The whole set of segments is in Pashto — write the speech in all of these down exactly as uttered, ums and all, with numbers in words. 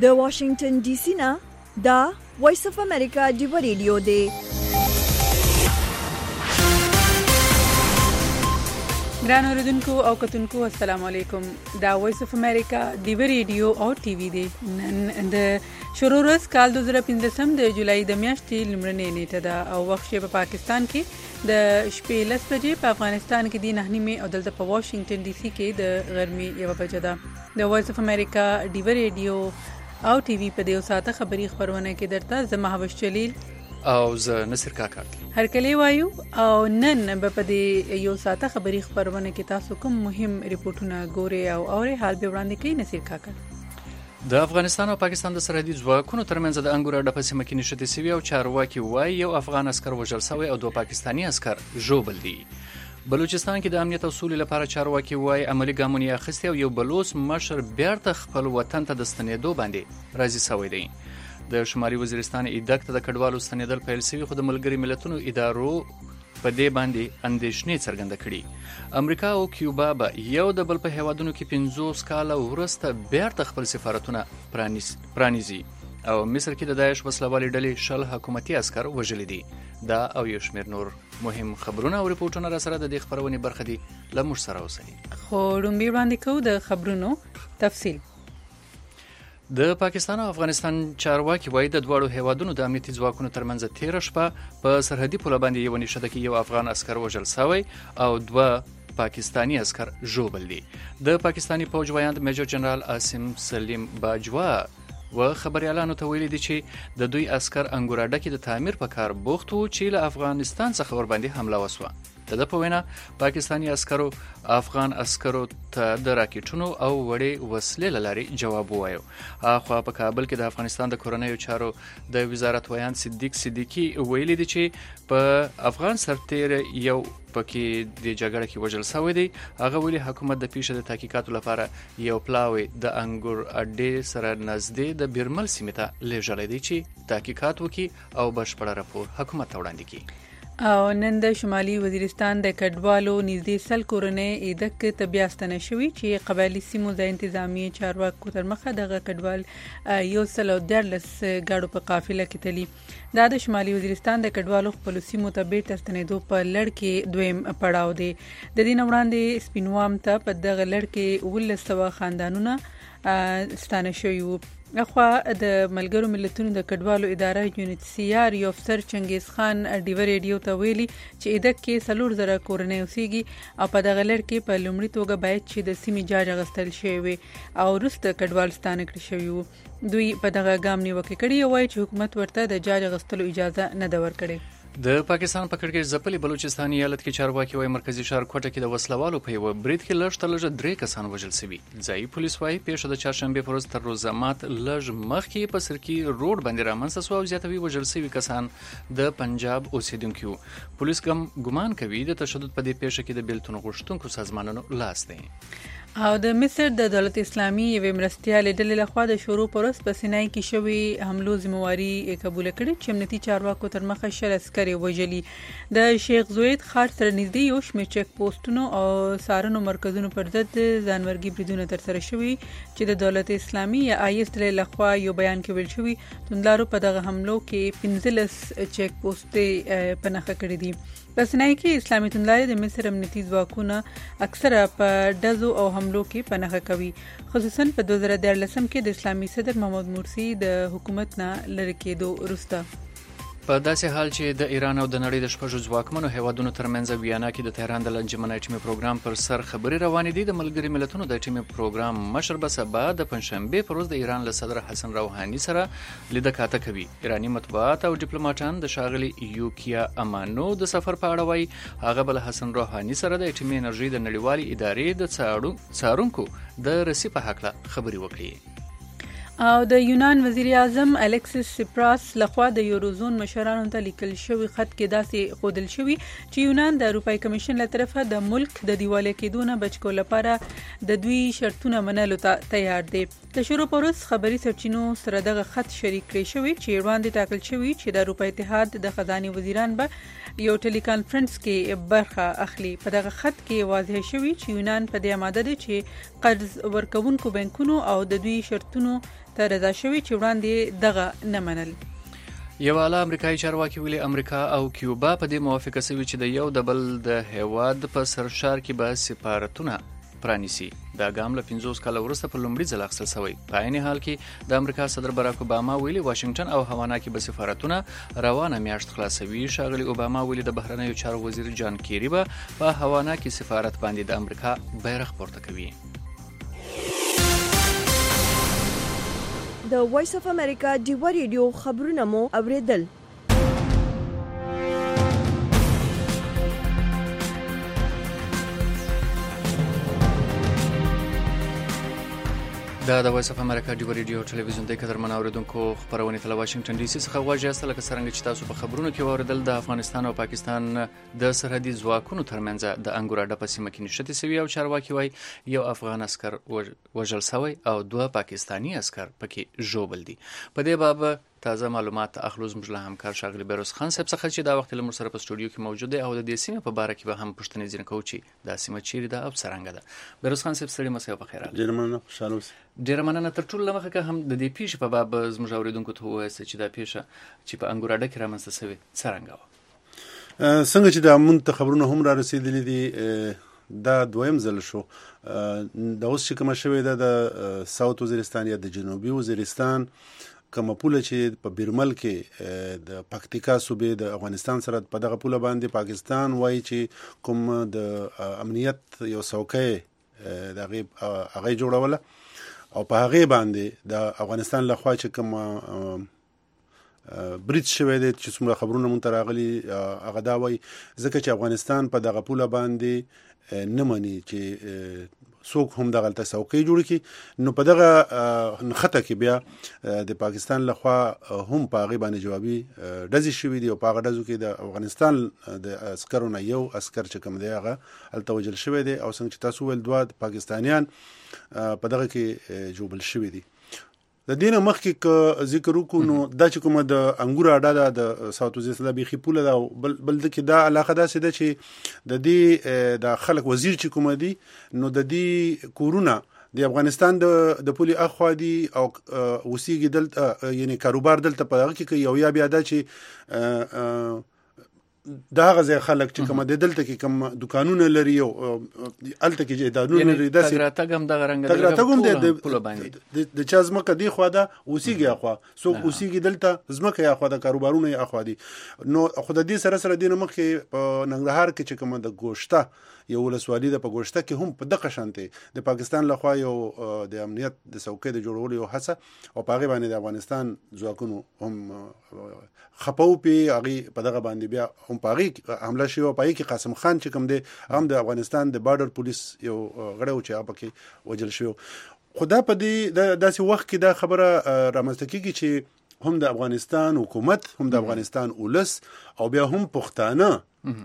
د واشنگټن ډي سي نه دا وایس اف امریکا ډیو ریډیو دی. ګران اوریدونکو او کتونکو السلام علیکم. دا وایس اف امریکا ډیو ریډیو او ټي وي دی. نن د شروع ورځ کال دوه زره پنځم د جولای د میاشتې لومړنۍ نیټه ده او وخت په پاکستان کې د شپې لس بجې، په افغانستان کې د نهه نیمې او دلته په واشنگټن ډي سي کې د غرمې یوه بجه ده. د وایس اف امریکا ډیو ریډیو او ټي وي په دې ساعته خبري خبرونه کې درته زما هوش جلیل او زه نصر کاکا هر کله وایو. او نن به په دې یو ساعته خبري خبرونه کې تاسو کوم مهم ریپورتونه ګوري او اوري حال به وړاندې کوي نصر کاکا. د افغانستان او پاکستان د سرحدي ځواکونو ترمنځ د انګور اډه په سیمه کې نښتې شوې او چارواکي وایي یو افغان عسکر وژل شوی او دوه پاکستاني عسکر ژوبل دي. بلوچستان کې د امنیت او سولې لپاره چارواکي وایي عملی ګامونه اخیستي او یو بلوچ مشر بیرته خپل وطن ته د ستنېدو باندې راضي شوی دی. د شمالي وزیرستان ایدک ته د کډوالو ستنېدل پیل شوي خو د ملګري ملتونو ادارو په دې باندې اندېښنې څرګنده کړي. امریکا او کیوبا به یو د بل په هیوادونو کې پنځوس کاله وروسته بیرته خپل سفارتونه پرانیزي او مصر کې د داعش وسلوالې ډلې شل حکومتي عسکر وژلي دي. دا او یو شمېر نور مهم خبرونه او ریپورټونه را سره د دې خبرونې برخه دي. له موږ سره اوسئ. خو لومړی وړاندې کوو د خبرونو تفصیل. د پاکستان او افغانستان چارواکي وایي د دواړو هیوادونو د امنیتي ځواکونو ترمنځ تیره شپه په سرحدي پوله باندې یو نښته کې یو افغان عسکر وژل شوی او دوه پاکستاني عسکر ژوبل دي. د پاکستاني فوج وایاند میجر جنرال عاصم سلیم باجوا و خبريالانو ته ویلي دي چې د دوی عسكر انګوراډه کې د تعمیر په کار بوخت وو چې له افغانستان څخه ور باندې حمله وسوه. د ده په وینا پاکستاني عسکرو افغان عسکرو ته د راکټونو او وړې وسلې له لارې جواب ووایو. اخوا په کابل کې د افغانستان د کورنیو چارو د وزارت ویاند صدیق صدیقي ویلي دي چې په افغان سرتیر یو پکې د جګړه کې وژل شوی دی. هغه ویلي حکومت د پیښې د تحقیقاتو لپاره یو پلاوی د انګور اډې سره نږدې د بیرمل سیمې ته لیږلی دی چې تحقیقات وکړي او بشپړه راپور حکومت ته وړاندې کړي. او نن د شمالي وزیرستان د کډوالو نږدې سل کورنۍ ایدک ته بیا ستنه شوي چې قبایلي سیمو د انتظامیې چارواکو تر مخه دغه کډوال یو سل او دیارلس ګاډو په قافله کې تلي. دا د شمالي وزیرستان د کډوالو خپلو سیمو ته بیرته ستنېدو په لړ کې دویم پړاو دی. د دې نه وړاندې سپینوام ته په دغه لړ کې اوولس سوه خاندانونه ستانه شوي وو. اخوا د ملګرو ملتونو د کډوالو اداره یونیت سی آر یو افسر چنګیز خان ډیو ریډیو ته ویلي چې ایدک کې څلور زره کورنۍ اوسېږي او په دغه لړ کې په لومړي توګه باید چې د سیمې جاج اخیستل شوی وي او وروسته کډوال ستانه کړي شوي وو. دوی په دغه ګام نیوکه کړې او وایي چې حکومت ورته د جاج اخیستلو اجازه نه ده ورکړې. د پاکستان په کړکېچ ځپلي بلوچستان ایالت کې چارواکي وایي مرکزي ښار کوټه کې د وسلوالو په یوه برید کې لږ تر لږه درې کسان وژل شوي. ځایي پولیس وایي پیښه د چهارشنبې په ورځ تر روزه مات لږ مخکې په سرکي روډ باندې رامنځته شوه او زیاتوي وژل شوي کسان د پنجاب اوسېدونکي وو. پولیس ګمان کوي د تشدد په دې پیښه کې د بېلتون غوښتونکو سازمانونو لاس دی. او د مصر د دولت اسلامي یوې مرستیالې ډلې لخوا د شروع په ورځ په سینای کې شوي حملو ذمواري قبوله کړې چې امنیتي چارواکو تر مخه شل عسکر یې وژلي. د شیخ زوید ښار سره نږدې یو شمېر چک پوسټونو او څارنو مرکزونو پر ضد ځانمرګي بریدونه ترسره شوي چې د دولت اسلامي یا آی اس ډلې لخوا یو بیان کې ویل شوي توندلارو په دغه حملو کې پنځلس چک پوسټې په نښه کړي دي. په سینای کې اسلامي توندلاري د مصر امنیتي ځواکونه اکثره په ډزو او حملو کې په نښه کوي، خصوصا په دوه زره دیارلسم کې د اسلامي صدر محمد مرسي د حکومت نه لرې کېدو وروسته. په داسې حال چې د ایران او د نړۍ د شپږو ځواکمنو هیوادونو ترمنځ ویانا کې د تهران د لنجمن اټومي پروګرام پر سر خبرې روانې دي. د ملګري ملتونو د اټومي پروګرام مشر به سبا د پنجشنبې پر ورځ د ایران له صدر حسن روحاني سره لیده کاته کوي. ایراني مطبوعات او ډیپلوماټان د ښاغلي یوکیا امانو د سفر په اړه وایي هغه به له حسن روحاني سره د اټومي انرژي د نړیوالې ادارې د څارونکو د رسي په هکله خبرې وکړي. او د یونان وزیر اعظم الیکسیس سپراس لخوا د یوروزون مشرانو ته لیکل شوی خط کې داسې ښودل شوی چې یونان د اروپای کمیشن له طرفه د ملک د دیوالیه کېدو نه بچ کولو لپاره د دوی شرطونه منلو ته تیار دی. د شروع پروس خبري سرچینو سره دغه خط شریک کړی شوی چې وړاندې ټاکل شوی چې د اروپا اتحاد د خزاني وزیران به یو ټلی کانفرنس کې برخه اخلي. په دغه خط کې واضح شوی چې یونان په دې آماده دی چې قرض ورکوونکو بانکونو او د دوی شرطونو ته رضا شوی چې وړاندې دغه نه منل. یو اعلی امریکایي چارواکي ویلي امریکا او کیوبا په دې موافقه شوي چې د یو د بل د هیواد په سرشار کې به سفارتونه پرانیسي. دا ګام له پنځوس کاله وروسته په لومړي ځل اخیستل شوی. په عین حال کې د امریکا صدر باراک اوباما ویلي واشنگټن او هاوانا کې به سفارتونه روانه میاشت خلاصوي. ښاغلي اوباما ویلي د بهرنیو چارو وزیر جان کیری به په هاوانا کې سفارت باندې د امریکا بیرغ پورته کوي. د وایس اف امریکا ډیوا ریډیو خبرونه مو اوریدل. دا د وایس اف امریکا ډیوا ریډیو ټلویزیون د قدرمن اوریدونکو خبرونه تل واشنگټن ډي سي څخه واجهه لکه څنګه چې تاسو په خبرونو کې اوریدل د افغانستان او پاکستان د سرحدي ځواکونو ترمنځ د انګوراډه په سیمه کې نشته سوي او چارواکي وای یو افغان عسكر وژل شوی او دوه پاکستانی عسكر پکې ژوبل دي. په دې باب تازه معلومات اخلو زموږ له همکار ښاغلي بیروز خان صاحب څخه چې دا وخت له موږ سره په سټوډیو کې موجود دی او د دې سیمې په باره کې به هم پوښتنې ځینې کوو چې دا سیمه چیرې ده او څرنګه ده. بیروز خان صاحب ستړي مسئ په خیر. ډېره مننه، خوشحاله اوسئ. ډېره مننه. تر ټولو له مخکې که هم د دې پیښې په باب زموږ اورېدونکو ته ووایاست چې دا پیښه چې په انګوراډه کې رامنځته شوې څرنګه وه؟ څنګه چې د مونږ ته خبرونه هم را رسېدلي دي دا دویم ځل شو. دا اوس چې کومه شوې ده د ساوت وزیرستان یا د جنوبي وزیرستان کومه پوله چې په بیرمل کې د پکتیکا صوبې د افغانستان سره په دغه پوله باندې پاکستان وایي چې کوم د امنیت یو څوکۍ د هغه جوړوله او په هغه باندې د افغانستان لخوا چې کوم بریټ شوی دی چې څومره خبرونه مونږ ته راغلي هغه دا وایي ځکه چې افغانستان په دغه پوله باندې نه مني چې څوک هم دغه څوکۍ جوړ کړي. نو په دغه نښته کې بیا د پاکستان لخوا هم په هغې باندې جوابي ډزې شوي دي او په هغه ډزو کې د افغانستان د عسکرو نه یو عسکر چې کوم دی هغه هلته وژل شوی دی او څنګه چې تاسو ویل دوه پاکستانیان په دغه کې ژوبل شوي دي. د دې نه مخکې که ذکر وکړو نو دا چې کومه د انګور اډه ده د ساوت وزیرستان د بیخي پوله ده او بل بل د کې دا علاقه داسې ده چې د دې د خلک وزیر چې کومه دي نو د دې کورونه د افغانستان د د پولي اخوا دي او اوسېږي دلته یعنی کاروبار دلته په هغه کې یو یا بیا دا چې دا غزه خلک چې کوم د دلته کې کوم دکانونه لري او الته کې جیدانونه لري داسې تګراتګم د غرنګ تګراتګم د د چا زمکه دی خو دا اوسېږي اخوا څوک اوسېږي دلته زمکه یا خو د کاروبارونه یا اخوا دي. نو خو د دې سره سره دینه مخې په ننګرهار کې چې کوم د ګوشته یو ولسوالي د په ګوشته کې هم په دغه شانته د پاکستان لخوا یو د امنیت د څوکۍ د جوړولو یو هڅه او په هغه باندې د افغانستان ځواکونو هم خپو پی هغه په دغه باندې بیا هم په هغه حمله شوی او په هغه کې قاسم خان چې کوم دی هم د افغانستان د بارډر پولیس یو غړی چې هغه کې وجل شوی. خدا په دې داسې وخت کې دا خبره رامنځته کیږي چې هم د افغانستان حکومت هم د افغانستان ولس او بیا هم پښتانه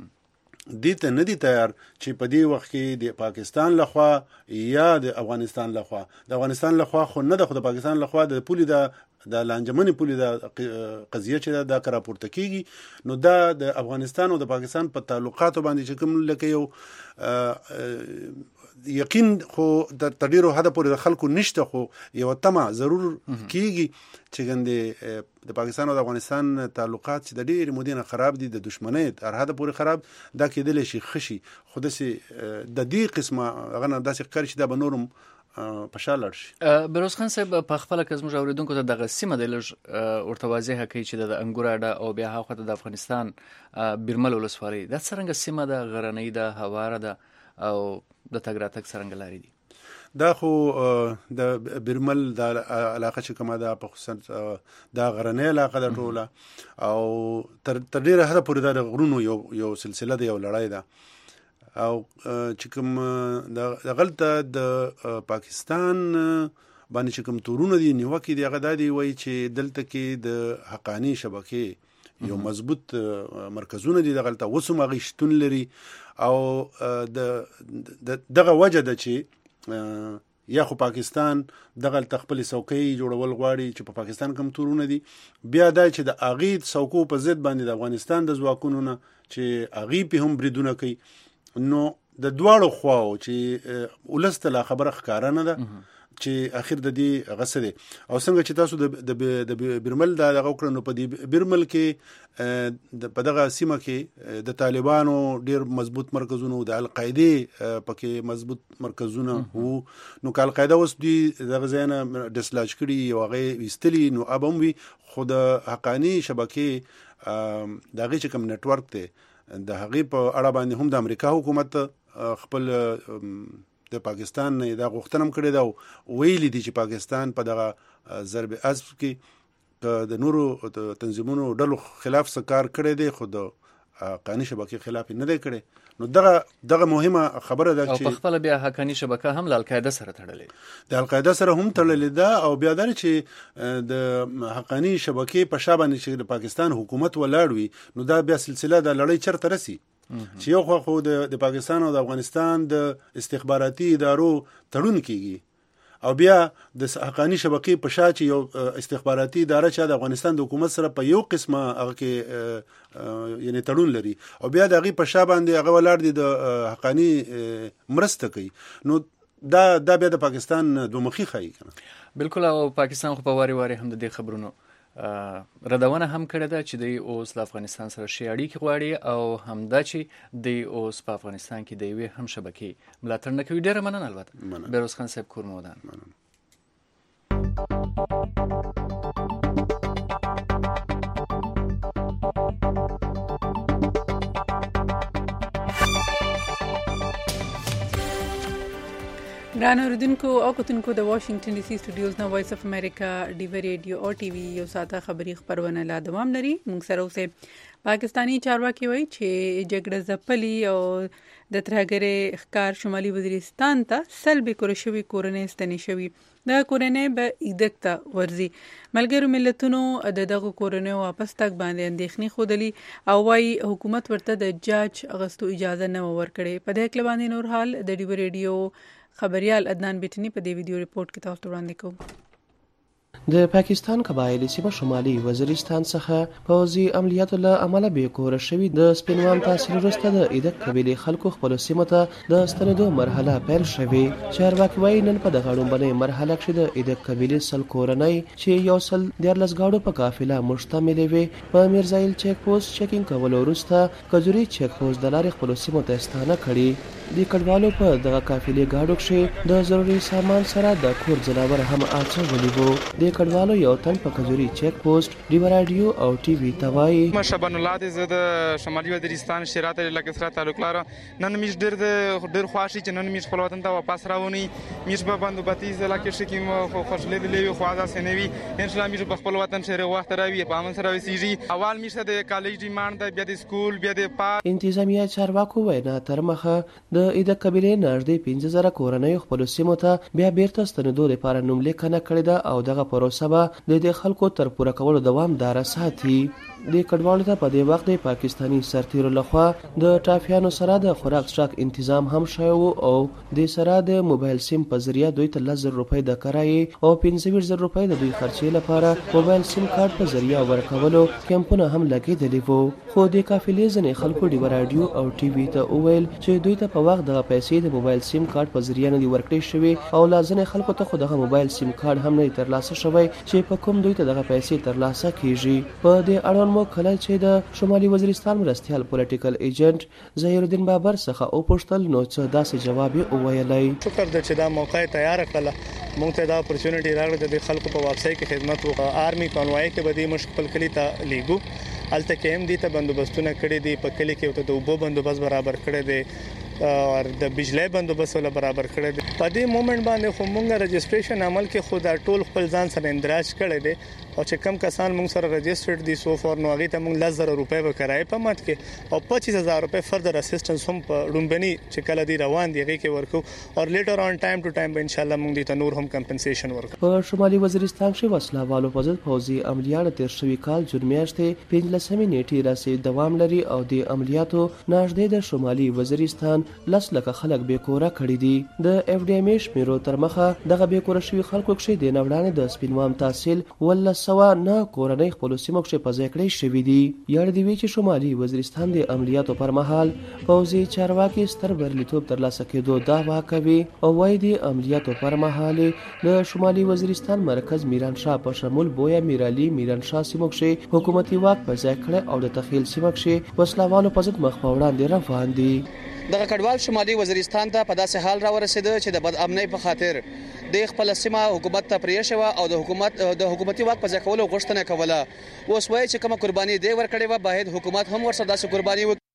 دې ته نه دي تیار چې په دې وخت کې د پاکستان لخوا یا د افغانستان لخوا د افغانستان لخوا خو نه د خو د پاکستان لخوا د پولي د د لانجمنې پولي د قضیه چې دا د راپورته کیږي نو دا د افغانستان او د پاکستان په تعلقاتو باندې چې کوم لکه یو یقین خو د تډیرو حد پورې د خلکو نشته خو یو تمه ضرور کیږي چې ګندې د پاکستان او د افغانستان تعلقات چې د ډېرې مودې نه خراب دي د دشمنۍ تر حده پورې خراب دا کېدلی شي خشي خو داسې د دې قسمه هغه نه داسې ښکاري چې دا به نورم په شا لاړ شي. بیروز خان صاحب په خپله که زموږ اورېدونکو ته دغه سیمه دی لږ ورته واضحه کوي چې د انګور اډه او بیا هاخوا د افغانستان بیرمل ولسوالۍ دا څرنګه سیمه ده غرنۍ ده هواره ده او د تګ راتګ څرنګه لارې دي؟ دا خو د بیرمل د علاقه چې کومه ده په خصوص دا غرنۍ علاقه ده ټوله او تر ډېره حده پورې دا د غرونو یو یو سلسله ده یو لړۍ ده او چې کوم د غلطه د پاکستان باندې چې کوم تورونه دي نیوکې دي هغه دا دي وایي چې دلته کې د حقانی شبکې یو مضبوط مرکزونه دي دغلته اوس هم هغې شتون لري او د دغه وجه ده چې یا خو پاکستان دغه خپل څوکۍ جوړول غواړي چې په پاکستان کوم تورونه دي، بیا دا چې د اغید څوکو په ضد باندې د افغانستان د ځواکونو نه چې اغي په هم بریدونه کوي، نو د دواړو خواو چې ولسته لا خبره ښکارا نه ده چې اخر د دې غسه دي. او څنګه چې تاسو د د بیرمل د دغه کړنو په دې بیرمل کې په دغه سیمه کې د طالبانو ډیر مضبوط مرکزونه، د القاعده پکې مضبوط مرکزونه وو، نو که القاعده اوس دی دغه ځای نه ډسلاج کړي او هغه ویستلی، نو ابم وی خود حقانی شبکې دغه چې کوم نت ورک ته د هغه په اړه باندې هم د امریکا حکومت خپل د پاکستان نه دا غوښتنه کړې ده او ویلي دي چې پاکستان په دغه ضرب عصب کې د نورو تنظیمونو ډلو خلاف سکار کړی دی، خو د حقانی شبکې خلاف نه دی کړی. نو دغه دغه مهمه خبره ده چې او په خپل بیا حقانی شبکه هم له القاعده سره تړلې د القاعده سره هم تړلې ده، او بیا دا چې د حقانی شبکې په شابه چې د پاکستان حکومت ولاړ وي، نو دا بیا سلسله د لړۍ چرته رسی چې یو خو د پاکستان او د افغانستان د استخباراتي ادارو تړون کیږي، او بیا د حقانی شبکې په شا چې یو استخباراتي اداره چې د افغانستان د حکومت سره په یو قسمه هغه کې یعنی تړون لري، او بیا د هغې په شا باندې هغه ولاړ دي د حقانی مرسته کوي، نو دا دا بیا د پاکستان دومخي ښایي کنه. بالکل. او پاکستان خو په واري واري هم د دې خبرونو ردونه هم کړې ده چې د اوس له افغانستان سره ښې اړیکې غواړي، او همدا چې د اوس په افغانستان کې د یوې هم شبکې ملاتړ نه کوي. ډېره مننه. البته بهروز خان صاحب کور مودان. ګران اوریدونکو او کتونکو د واشنگټن ډي سي سټوډیوز نه وایس اف امریکا ډیو ریډیو او ټي وي یو ساته خبری خبرونه لا دوام لري. موږ سره اوسه پاکستانی چارواکي وایي چې جګړه ځپلي او د ترهګرۍ ښکار شمالي وزیرستان ته سلب کړو شوی کورنۍ ستنې شوی د کورنۍ به ایدکته ورزي. ملګرو ملتونو د دغه کورنۍ واپس تک باندې اندېښنې خودلی او وايي حکومت ورته د جاج اغستو اجازه نه ورکړي. په دې کې باندې نور حال د ډیو ریډیو خبريال عدنان بیٹنی په دې ویډیو ریپورت کې تاسو وړاندې کوم. د پاکستان قبایلی سیمه شمالي وزیرستان څخه پوځي عملیاتو له امله به کور شوی د سپینوان تحصیل وروسته د ایدک قبیلې خلکو خپل سیمه ته د ستنېدو مرحله پیل شوې. چارواکي وایي نن په دغه لومړنۍ مرحله کې د ایدک قبیلې سل کورنۍ چې یو سل دیارلس ګاډو په قافله مشتملې وې په میرزایل چیک پوسټ چیکینګ کولو وروسته کجوري چیک پوسټ د لارې خپل سیمه ته ستانه کړي. د کډوالو په دغه قافلې ګاډو کې د ضروري سامان سره د کور ځناور هم اچولي وو. د کډوالو یو تن په کجوري چیک پوسټ ډیو رادیو او ټي وي توای شبان الله زه د شمالي وزیرستان شهرات علاقې سره تعلق لرم. نن میش ډېر ډېر خواشي چې نن میش خپل وطن ته واپس راونی. میش په بندوبتي ضلع کې شکی مو خوشلې دی لوي خو دا سنوي ان شاء الله میش په خپل وطن شهر وخت راوي په امن سره وسیږي. اول میش د کالج ډیماند د بیا د سکول بیا د پا انتظامیه چارواکو وینا تر مخه د ایدک قبیلې نږدې پنځه زره کورنۍ خپل سیمو ته بیا بیرته ستنېدو لپاره نوملیکنه کړې ده او دغه پروسه به د دې خلکو تر پوره کولو دوامداره ساتي. د کډوالو ته په دې وخت د پاکستانی سرتیرو لخوا د ټافیانو سره د خوراک څښاک تنظیم هم شوی او د سره د موبایل سیم په ذریعہ دوی ته لس زره روپۍ د کرایې او پنځه ویشت زره روپۍ د دوی خرچې لپاره موبایل سیم کارت په ذریعہ ورکولو کیمپونه هم لګېدلي وو. خو د قافلې ځینې خلکو ډیو رادیو او ټي وي ته وویل چې دوی ته په وخت دغه پیسې د موبایل سیم کارت په ذریعہ نه دي ورکړې شوې او لا ځینې خلکو ته خو دغه موبایل سیم کارت هم نه ترلاسه شوی چې په کوم دوی ته دغه پیسې ترلاسه کیږي. په دې اړوند مو کله چې د شمالي وزیرستان مرستیال پولیټیکل ایجنټ ظهیر الدین بابر څخه او پوښتل نو څه داسې جواب یې وویلی. شکر ده چې دا موقع تیار کړله. موږ ته دا اپورچونټی راغله د خلکو په واپسۍ کې خدمت وکړو. آرمي کانوای کې به دې موږ خپل کلي ته لیږو. هلته کې هم دې ته بندوبستونه کړي دي. په کلي کې د اوبو بندوبست برابر کړی دی او د بجلی بندوبست ول برابر کړی دی. په دې مومنت باندې خو موږ رجسټریشن عمل کې خو دا ټول خپل ځان سره اندراج کړی دی او چې کم کسان موږ سره رجسټرډ دي سو فار نو هغه ته موږ لس زره روپۍ به کرای په مات کې او پچیس هزار روپۍ فردر اسسټنس هم په رومبني چې کله دی روان دی هغه کې ورکو او لیټر آن ټایم ټو ټایم به ان شاء الله موږ دې ته نور هم کمپنسیشن ورکو. په شمالي وزیرستان کې وسله والو په ضد پوځي عملیات تیر شوی کال جون میاشتې پنځلسمې نیټې راسي دوام لري او د عملیاتو نږدې د شمالي وزیرستان لس لکه خلک بې کوره کړي دي. د اف ډي ایم شمیرو تر مخه دغه بې کوره شوي خلکو کښې د نه وړاندې د سپینوام تحصیل ولس سوه نه کورنۍ خپلو سیمو کښې په ځای کړی شوي دي. یاد دې وي چې شمالي وزیرستان د عملیاتو پر مهال پوځي چارواکي ستر بریالیتوب ترلاسه کېدو دعوا کوي او وایي د عملیاتو پر مهال د شمالي وزیرستان مرکز میرانشاه په شمول بویا میرعلي میرانشاه سیمو کښې حکومتي واک په ځای کړی او د تخیل سیمه کښې وسلوالو په ضد مخ په وړاندې روان دي. دغه کډوال شمالي وزیرستان ته په داسې حال راورسېده چې د بد امنۍ په خاطر د خپل سیمه حکومت ته پرې شوه او د حکومت د حکومتي واک په ځای کولو غوښتنه کوله. اوس وایي چې کومه قرباني دی ورکړې وه باید حکومت هم ورسره داسې قرباني وکړي.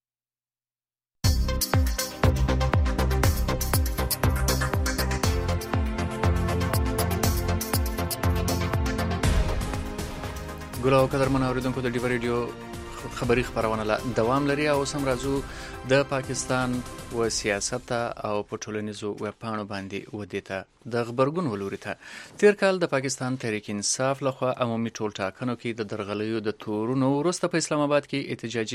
ګل او قدرمن اوریدونکو د ډیو ریډیو خبری خبرونه لا دوام لري او سم راځو د پاکستان و سیاست او په ټولنیزو وپاڼو باندې ودیته د خبرګون ولوري ته تیر کال د پاکستان تحریک انصاف لخوا عمومي ټول ټاکنو کې د درغلیو د تورونو وروسته په اسلام آباد کې احتجاجي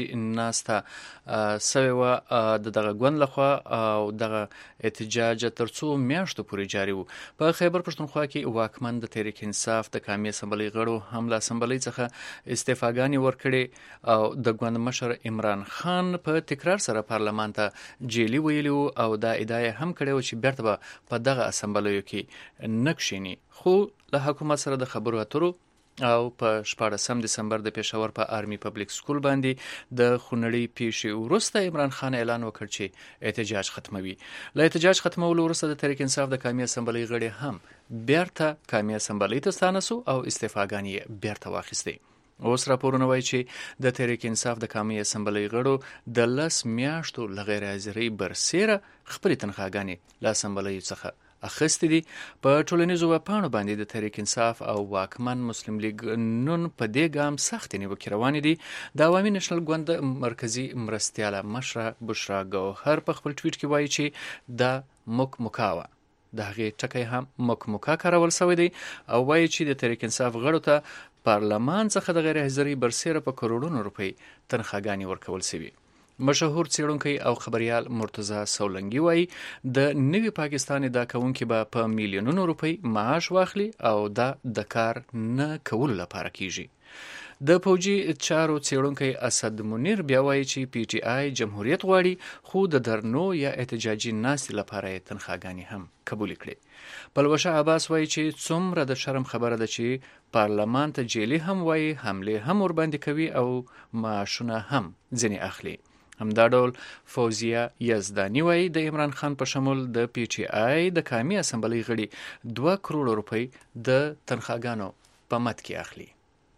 ناسته سوي و د دغه ګوند لخوا او دغه احتجاج ترڅو میاشتو پورې جاري وو. په خیبر پښتونخوا کې واکمن د تحریک انصاف د قومي اسمبلی غړو هم له اسمبلی څخه استعفاګانې ورکړي او د ګوند مشر عمران خان په تکرار سره پارلمان ته جیلی ویلو او دا ادعا هم کړې و چې بیرته په دغه اسمبلی کې نکښینی. خو له حکومت سره د خبرو اترو او په شپاړسم دسمبر د پېښور په آرمي پبلک سکول باندې د خونړۍ پیښې وروسته عمران خان اعلان وکړ چې احتجاج ختموي. له احتجاج ختمولو وروسته د تحریک انصاف د قومي اسمبلی غړي هم بیرته قومي اسمبلی ته ستانه سو او استعفاګانې بیرته واخیستې. اوس راپورونه وایي چې د تحریک انصاف د قومي اسمبلی غړو د لس میاشتو لغیر حاضرۍ برسیره خپلې تنخواګانې له اسمبلی څخه اخیستې دي. په ټولنیزو وپاڼو باندې د تحریک انصاف او واکمن مسلم لیگ نن په دې ګام سختې نیوکې روانې دي. د عوامي نېشنل ګوند مرکزي مرستیاله مشره بشرا ګوهر په خپل ټویټ کې وایي چې دا مک مکاوه د هغې ټکی هم مک مکا کارول سوی دی او وایي چې د تحریک انصاف غړو ته پارلمان څخه د غیر حاضرۍ برسیره په کروڑونو روپۍ تنخواګانې ورکول سوي. مشهور څېړونکی او خبریال مرتضی سولنګي وایي د نوي پاکستان ادعا کوونکي به په میلیونونو روپۍ معاش واخلي او دا د کار نه کولو لپاره کیږي. د پوجي چارو څېړونکی اسد منیر بیا وایي چې پی ټی آی جمهوریت غواړي خو د درنو یا احتجاجي ناستې لپاره یې تنخواګانې هم قبول کړي. پلوشه عباس وایي چې څومره د شرم خبره ده چې پارلمان ته جیلی هم وایي حمله هم ورباندې کوي او معاشونه هم ځینې اخلي. همدا ډول فوزیه یزدانی وایي د عمران خان په شمول د پی ټی آی د قومي اسمبلی غړي دوه کروڑ روپۍ د تنخواګانو په مد کې اخلي.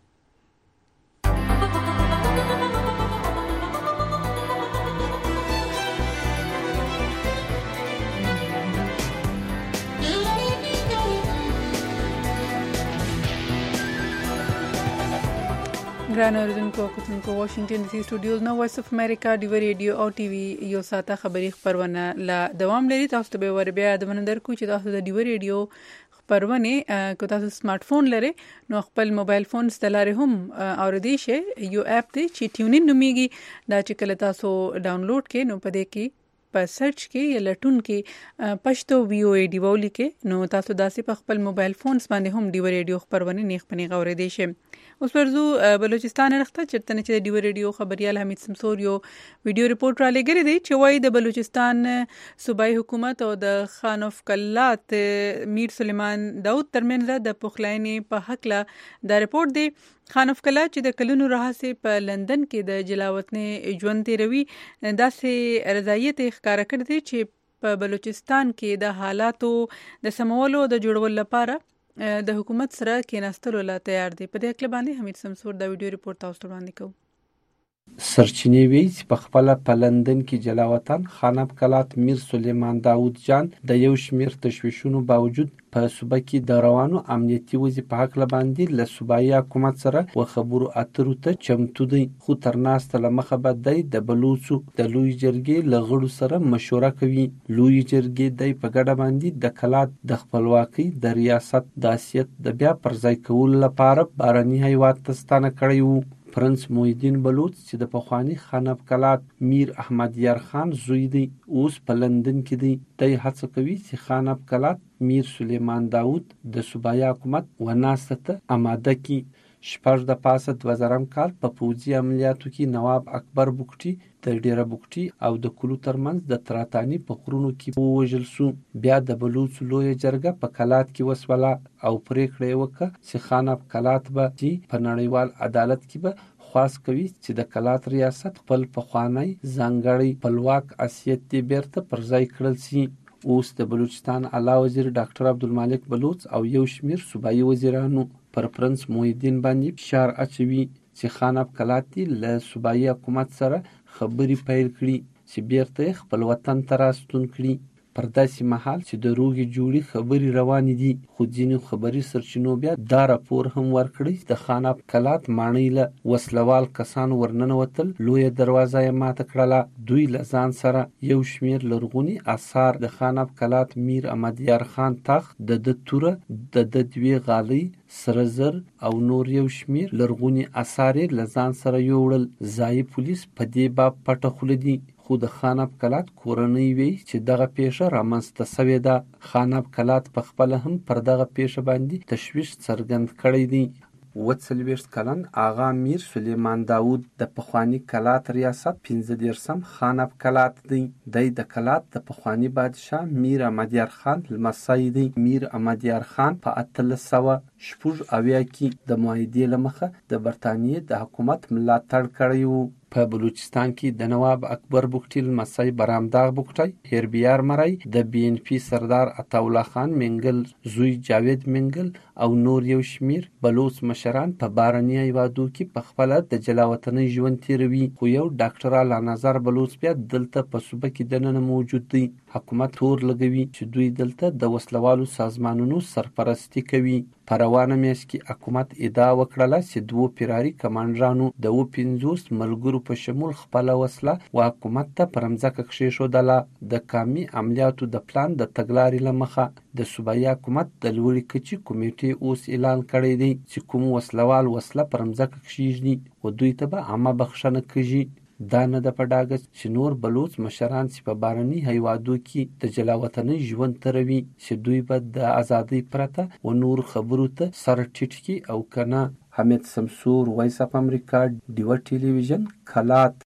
ګران اوریدونکو او کتونکو واشنگټن ډي سي سټوډیوز نو وایس اف امریکا ډیو ریډیو او ټي وي یو ساته خبري خبرونه لا دوام لري. تاسو ته به ور بیا د منندر کو چې تاسو د ډیو ریډیو خبرونه کو تاسو سمارټ فون لري نو خپل موبایل فون ستلاره هم اوریدي شي. یو اپ دی چې ټیونین نوميږي دا چې کله تاسو ډاونلوډ کړئ نو پدې کې په سرچ کې یا لټون کې پښتو وی او ای ډی وولي کې نو تاسو داسې په خپل موبایل فون باندې هم ډیو ریډیو خبرونه نیخ پنی غوړې دي شي. اوس ورزو بلوچستان رخته چرته چې د ډیو ریډیو خبريال حمید سمسور یو ویډیو ریپورت را لګری دی چې وایي د بلوچستان صوبایي حکومت او د خانوف کلات میر سلیمان داود ترمنځ د پخلاینې په حق لا دا ریپورت دی. خانوف کلات چې د کلونو راهسه په لندن کې د جلاوطن ژوند تیروي داسې رضایت ښکارا کړی دی چې په بلوچستان کې د حالاتو د سمولو د جوړولو لپاره د حکومت سره کېناستلو لا تیار دی. په دې اړه باندې حمید سمسور دا ویډیو ریپورت تاسو ته وړاندې کوم. سرچینې وی چې په خپل په لندن کې جلاوطن خاناب کلات میر سلیمان داود جان د یو شمیر تشویشونو باوجود په صوبه کې د روانو امنیتي وضعیت په حق باندې له صوبایي حکومت سره و خبرو اترو ته چمتو دی. خو تر ناسته له مخه به دی د بلوڅو د لوی جرګې له غړو سره مشوره کوي. لوی جرګې دی په ګډه باندې د کلات د خپلواکۍ د ریاست د حیثیت د بیا پرځای کولو لپاره بهرني هیواد ته ستانه کړی وو. پرنس محیدین بلوچ چې د پخوانی خاناب کلات میر احمد یار خان زوی دی اوس په لندن کې دی. دی هڅه کوي چې خاناب کلات میر سلیمان داود د صوبایي حکومت وناسته ته آماده کی. شپږ د پاسه دوه زرم کال په پوځي عملیاتو کې نواب اکبر بوکټي د ډیره بوکټي او د کلو ترمنځ د تراتانی په غرونو کې ووژل سو. بیا د بلوچ لویه جرګه په کلات کې وسوله او پریکړه یې وکړه چې خاناب کلات به چې په نړیوال عدالت کې به خواست کوي چې د کلات ریاست خپل پخوانی ځانګړی خپلواک حیثیت یې بیرته پر ځای کړل سي. اوس د بلوچستان اعلی وزیر ډاکټر عبدالمالک بلوچ او یو شمیر صوبایي وزیرانو پر پرنس محیدین باندې فشار اچوي چې خاناب کلات له صوبایي حکومت سره خبرې پیل کړي چې بیرته خپل وطن ته راستون کړي. پر داسې مهال چې د روغې جوړې خبرې روانې دي، خو ځینې خبري سرچینو بیا دا راپور هم ورکړی چې د خاناب کلات ماڼۍ له وسلوال کسانو ورننوتل لویه دروازه یې ماته کړله. دوی له ځان سره یو شمیر لرغوني آثار د خاناب کلات میر احمد یار خان تخت، د ده توره، د ده دوې غالۍ، سره زر او نور یو شمیر لرغوني آثار یې له ځان سره یوړل. ځایي پولیس په دې باب پټه خوله دي، خو د خاناب کلات کورنۍ وی چې دغه پیښه رامنځته شوې ده. خاناب کلات په خپل هم پر دغه پیښه باندې تشویش څرګند کړی دی. اووه څلوېښت کلن آغا میر سلیمان داود د پخوانی کلات ریاست پنځه دېرشم خاناب کلات دی. دی د کلات د پخوانی بادشاه میر احمد یار خان لمسی دی. میر احمد یار خان په اتلس سوه شپږ اویا کې د معاهدې له مخه د برټانیې د حکومت ملاتړ کړی و. په بلوچستان کې د نواب اکبر بوکټي لمسی برامداغ بوکټي، هیربیار مرای، د بی ان پی سردار عطاالله خان منګل زوی جاوید منګل او نور یو شمیر بلوچ مشران په بارني هیوادو کې په خپل د جلاوطنۍ ژوند تیروي. خو یو ډاکټر اعلی نظر بلوچ بیا دلته په صوبه کې دننه موجود دی. حکومت تور لګوي چې دوی دلته د وسلوالو سازمانونو سرپرستی کوي. په روانه میاشت کې حکومت ادعا وکړله چې دوه پیراري کمانډرانو د اووه پنځوس ملګرو په شمول خپله وسله و حکومت ته پر مځکه کښېښودله. د قامي عملیاتو د پلان د تګلارې له مخه د صوبایي حکومت د لوړې کچې کمیټې اوس اعلان کړی دی چې کوم وسلوال وسله پر مځکه کښېږدي و دوی ته به عامه بخښنه کېږي. دا نه ده په ډاګه چې نور بلوچ مشران چې په بارني هیوادو کې د جلاوطنۍ ژوند تروي چې دوی به د ازادۍ پرته و نور خبرو ته سر ټیټ کړي او که نه. حمید سمسور، وایس اف امریکا، ډیوه ټلویزیون، کلات.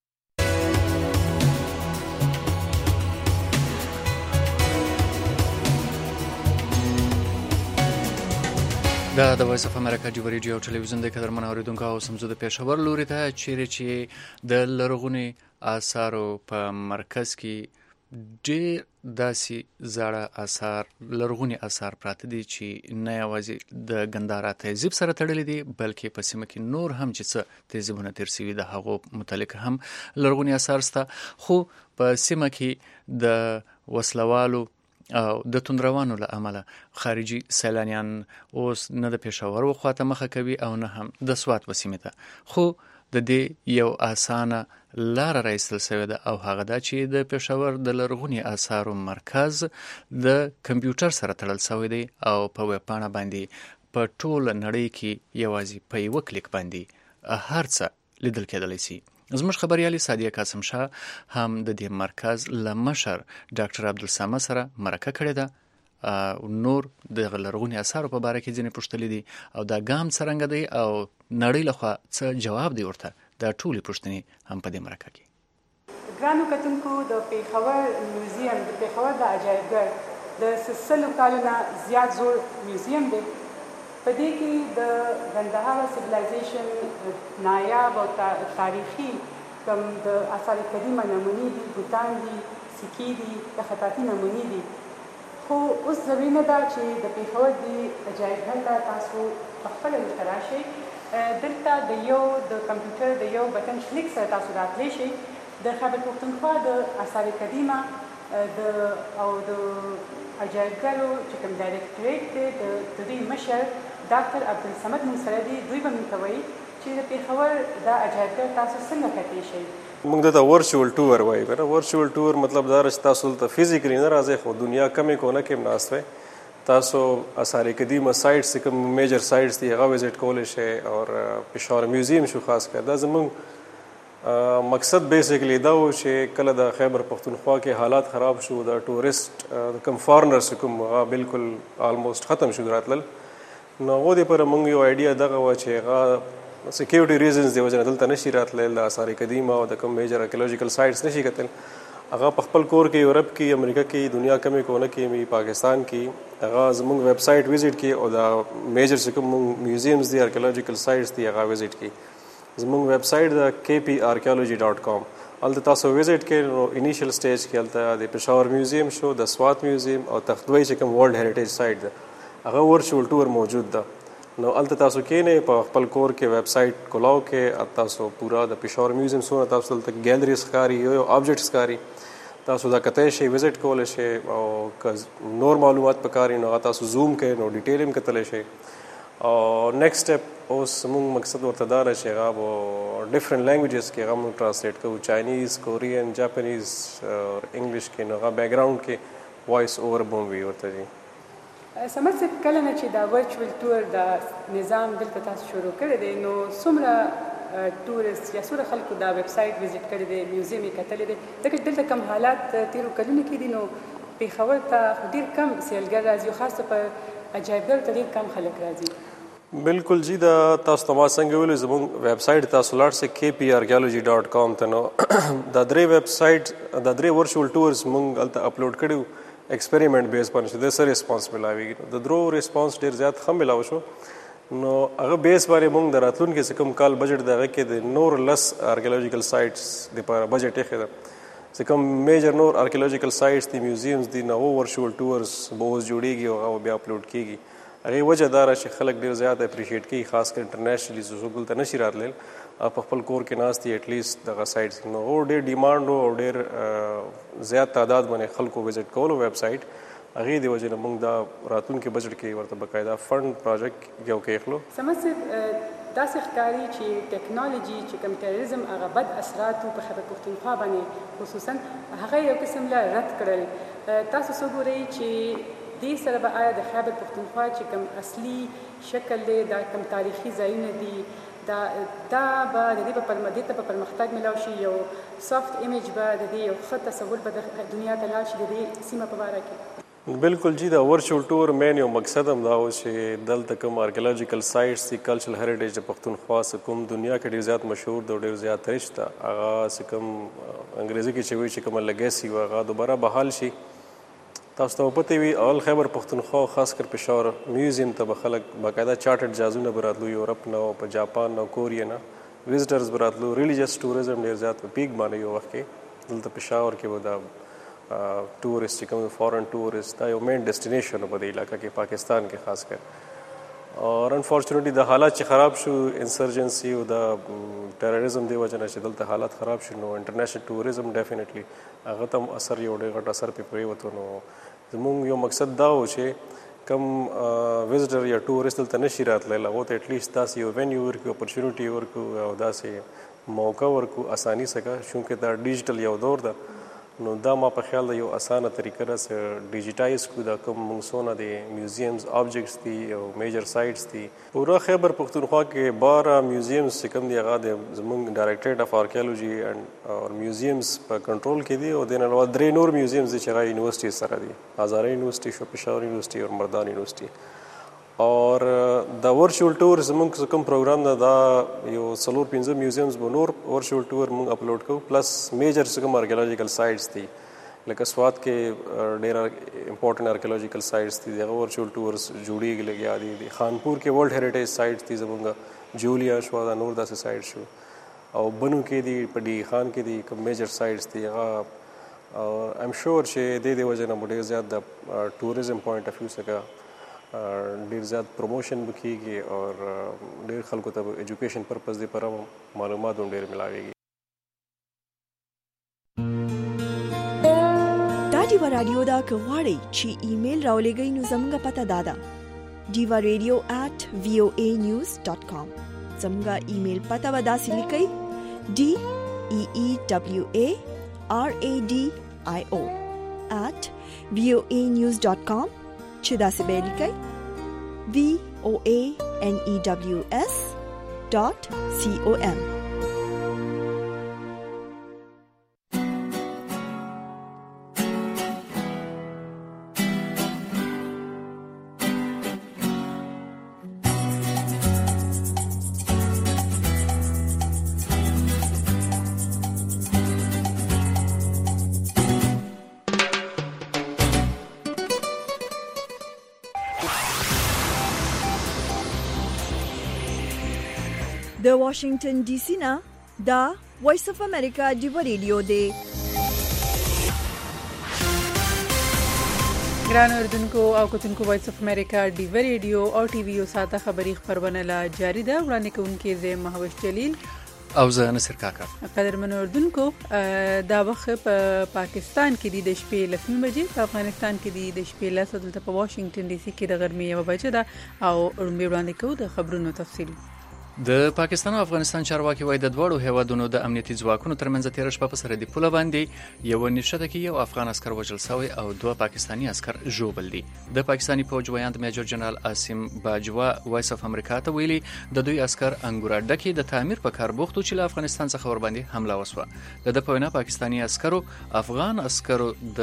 دا د وایس اف امریکا ډیو ریډیو ټلویزیون د قدرمن اوریدونکو او سمزو د پېښور لوري ته چیرې چې د لرغوني آثارو په مرکز کې ډېر داسې زاړه آثار، لرغوني آثار پراته دي چې نه یوازې د ګندهارا تهذیب سره تړلي دي بلکې په سیمه کې نور هم چې څه تهذیبونه تیر شوي د هغو متعلق هم لرغوني آثار شته. خو په سیمه کې د وسلوالو او د توندروانو له امله خارجي سیلانیان اوس نه د پېښور وخواته مخه کوي او نه هم د سوات وسیمې ته. خو د دې یو اسانه لاره راایستل شوې ده او هغه دا چې د پېښور د لرغوني آثارو مرکز د کمپیوټر سره تړل شوی دی او په ویبپاڼه باندې په ټوله نړۍ کې یوازې په یوه کلیک باندې هر څه لیدل کېدلی شي. زموږ خبریالي سادیه قاسم شاه هم د دې مرکز له مشر ډاکټر عبدالصمد سره مرکه کړې ده. نور د لرغوني آثارو په باره کې ځینې پوښتلي دي او دا ګام څرنګه دی او نړۍ لخوا څه جواب دی ورته، دا ټولې پوښتنې هم په دې مرکه کې. ګرانو کتونکو، د پېښور میوزیم د پېښور د عجایبګر د سلو کالو نه زیات زوړ میوزیم دی. په دې کې د ګندهارا سیویلایزیشن نایاب او تاریخي کوم د آثار قدیمه نمونې دي، بوتان دي، سکې دي، د خطاطي نمونې دي. خو اوس ضروري نه ده چې د پېښور د عجایبګر ته تاسو په خپله ورته راشئ. دلته د یو د کمپیوټر د یو بټن کلیک سره تاسو راتلی شئ. د خیبر پښتونخوا د آثار قدیمه د او د عجایبګرو چې کوم ډایرکټریټ دی د دوی مشر ډاکټر عبدالصمد مون سره دی. دوی به موږ ته وایي چې د پېښور دا عجایبګر تاسو څنګه کتلی شئ. موږ دته ورچوال ټور وایو که نه. ورچوال ټور مطلب دا چې تاسو دلته فزیکلی نه راځئ خو دنیا کمې کونه کې هم ناست وئ تاسو آثار قدیمه سایټس کوم میجر سایټس دی هغه وزټ کولای شئ او پېښور میوزیم شو خاص کر دا زموږ مقصد بیسیکلی دا و چې کله د خیبر پختونخوا کې حالات خراب شو د ټورست کم فارنرز کوم هغه بالکل آلموست ختم شو راتلل نو هغه د پر موږ یو ایډیا دغه و چې هغه سکیورټي ریزنز دی وجه دلته نشي راتلل د آثار قدیمه او د کوم میجر آرکیولوژیکل سایټس نشي کتل هغه په خپل کور کې یورپ کې امریکا کې دنیا کمې کونه کې می پاکستان کې هغه زموږ ویب سایټ وزټ کې او دا میجر چې کوم میوزیمز دي آرکیولوژیکل سایټس دي هغه وزټ کې زموږ ویب سایټ دا کے پی آرکیولوژي ډاٹ کام الته تاسو وزټ کې نو انیشل سټیج کې الته د پېښور میوزیم شو د سوات میوزیم او تختوی چې کوم ورلد هریټیج سایټ ده هغه ورچوال ټور موجود ده نو الته تاسو کې نه په خپل کور کې ویب سایټ کولاو کې تاسو پورا د پېښور میوزیم سره تاسو ته ګیلری ښکاری یو آبجیکټ ښکاری تاسو دا کته شي وزټ کولای شئ او نور معلومات پکاري نو تاسو زوم کې نو ډیټیل هم کتلی شئ او نیکسٹ سټپ اوس موږ مقصد ورته دا دی چې هغه به ډفرنٹ لینګویجز کې هغه موږ ټرانسلیټ کوو چاینیز کورین جاپنیز اور انګلیش کې نو هغه بیک ګراوند کې وایس اوور به وي ورته جي سمر صاحب کله نه چې دا ورچوال ټور د نظام دلته تاسو شروع کړی دی نو څومره ټورست یا څومره خلکو دا ویب سایټ وزټ کړی دی میوزیم یې کتلی دی ځکه دلته کم حالات تېرو کلونو کې دي نو پېښور ته ډېر کم سیلګر راځي او خاص په عجایبګرو ته ډېر کم خلک راځي بالکل جی دا تاسو ته ما څنګه ویلو زموږ ویب سایټ تاسو لاړ سئ کے پی آرکیولوژي ډاٹ کام ته نو دا درې ویب سایټ دا درې ورچوال ټورز موږ هلته اپلوډ کړي ایکسپریمنټ بیس باندې چې د څه ریسپانس ملاویږي د درو ریسپانس ډېر زیات ښه ملاو شو نو هغه بیس باندې موږ د راتلونکي څه کوم کال بجټ د هغه کې د نور لس آرکیولوژیکل سایټس دپاره بجټ ایښی ده چې کوم میجر نور آرکیولوژیکل سایټس دي میوزیمز دي نو هغه ورچوال ټورز به اوس جوړېږي او هغه بیا اپلوډ کېږي هغې وجه دا ده چې خلک ډېر زیات اپریشیټ کوي خاص کر انټرنیشنلي څوک دلته نشي راتلل په خپل کور کې ناست دي ایټلیسټ دغه سایټس نو هغه ډېر ډیمانډ او ډېر زیات تعداد باندې خلکو وزټ کولو ویب سایټ هغې د وجې نه موږ دا راتلونکي بجټ کې ورته باقاعده فنډ پروجیکټ یو کېښلو سمد صاحب داسې ښکاري چې ټیکنالوژي چې کوم ټیرریزم هغه بد اثراتو په خیبر پښتونخوا باندې خصوصا هغه یو قسم له رد کړل تاسو څه ګورئ چې دې سره به آیا د خیبر پښتونخوا چې کوم اصلي شکل دی دا کوم تاریخي ځایونه دي دا دا به د دې په دې ته په پرمختګ ملاو شي یو سافت ایمیج به د دې یو ښه تصور به د دنیا ته لاړ شي د دې سیمه په باره کې بالکل جی دا ورچوال ټور مین یو مقصد هم دا و چې دلته کوم آرکیولوژیکل سایټس دي کلچرل هریټیج د پښتونخوا څه کوم دنیا کې ډېر زیات مشهور دی ډېر زیات ریچ ده هغه څه کوم انګریزي کې چې وایي چې کومه لیګسي وي هغه دوباره بحال شي تاسو ته پته وي اول خیبر پښتونخوا خاص کر پېښور میوزیم ته به خلک باقاعده چارټرډ جهازونه به راتلو یورپ نه او په جاپان نه کوریا نه وزټرز به راتلو ریلیجس ټوریزم ډېر زیات په پیک باندې یو وخت کې دلته پېښور کې به دا ټورست چې کوم فارن ټورست دا یو مین ډیسټینیشن په دې علاقه کې پاکستان کې خاص کر اور انفارچونیټلی د حالات چې خراب شو انسرجنسي او د ټیرریزم دی وجه نه چې دلته حالات خراب شو نو انټرنیشنل ټوریزم ډیفینیټلی هغه ته هم اثر یو ډېر غټ اثر پې پرېوتو نو زموږ یو مقصد دا و چې کم وزټر یا ټورست دلته نشي راتلی هغو ته ایټلیسټ داسې یو وینیو ورکړو اپرچونیټي ورکړو او داسې موقع ورکړو اساني څخه چونکې دا ډیجیټل یو دور ده نو دا ما په خیال د یو اسانه طریقه سره ډیجیټایز کړو دا کوم موږ څونه د میوزیمز آبجیکټس دي او میجر سایټس دي پوره خیبر پښتونخوا کې باره میوزیمز چې کوم دي هغه د زموږ ډایرکټریټ اف آرکیولوژي اینډ اور میوزیمز په کنټرول کې دي او د نه علاوه درې نور میوزیمز دي چې هغه یونیورسټي سره دي هزاره یونیورسټي شو پېښور یونیورسټي او مردان یونیورسټي اور د ورچوال ټور زموږ کوم پروګرام ده دا یو څلور پنځه میوزیمز به نور ورچوال ټور موږ اپلوډ کوو پلس میجر څه کوم آرکیولوژیکل سایټس دي لکه سوات کې ډېر امپورټنټ آرکیولوژیکل سایټس دي هغه ورچوال ټورز جوړېږي لګیا دي خانپور کې ورلډ هریټیج سایټس دي زموږ جولیا شو دا نور داسې سایټ شو او بنو کې دي په ډي خان کې دي کوم میجر سایټس دي هغه ایم شور چې د دې وجه نه ډېر زیات د ټوریزم پوینټ اف ویو څخه ډېر زیات پروموشن به کېږي اور ډېر خلکو ته ایجوکیشن پرپز دی پر معلومات هم ډېر ملاویږي دا ډیوا رادیو دا که غواړئ چې ایمیل راولېږئ نو زموږ پته دا ده ډیوا ریډیو ایٹ وی او ای نیوز ډاٹ کام زموږ ایمیل پته به داسې لیکئ ډي ای ای ډبلیو ای آر ای ډي آی او ایٹ وی او ای نیوز ډاٹ کام چې داسې به لیکئ v o a n e w s dot com. د واشنگټن ډي سي نه دا وایس اف امریکا ډیو ریډیو دی. ګران اردوونکو او کتونکو وایس اف امریکا ډیو ریډیو او ټي وي او ساته خبری خبرونه لا جاری ده. وړاندې کوونکې زه مهوش جلیل او زه نصر کاکا. قدرمن اردوونکو دا وخت په پاکستان کې د شپې لسمه بجې، په افغانستان کې د شپې لسمه، دلته په واشنگټن ډي سي کې د غرمې یوه بجې ده. او وړاندې کوو د خبرونو تفصیل. د پاکستان او افغانستان چارواکي وایي د دواړو هیوادونو د امنیتي ځواکونو ترمنځ تیر شپه په سرحدي پوله باندې یو نښته کې یو افغان عسكر وژل شوی او دوه پاکستاني عسكر ژوبل دي. د پاکستاني فوج ویاند میجر جنرال عاصم باجوا وایس اف امریکا ته ویلي د دوی عسكر انګوراډه کې د تعمیر په کار بوختو چې له افغانستان څخه ور باندې حمله وسوه. د په وینا پاکستاني عسكرو افغان عسكرو د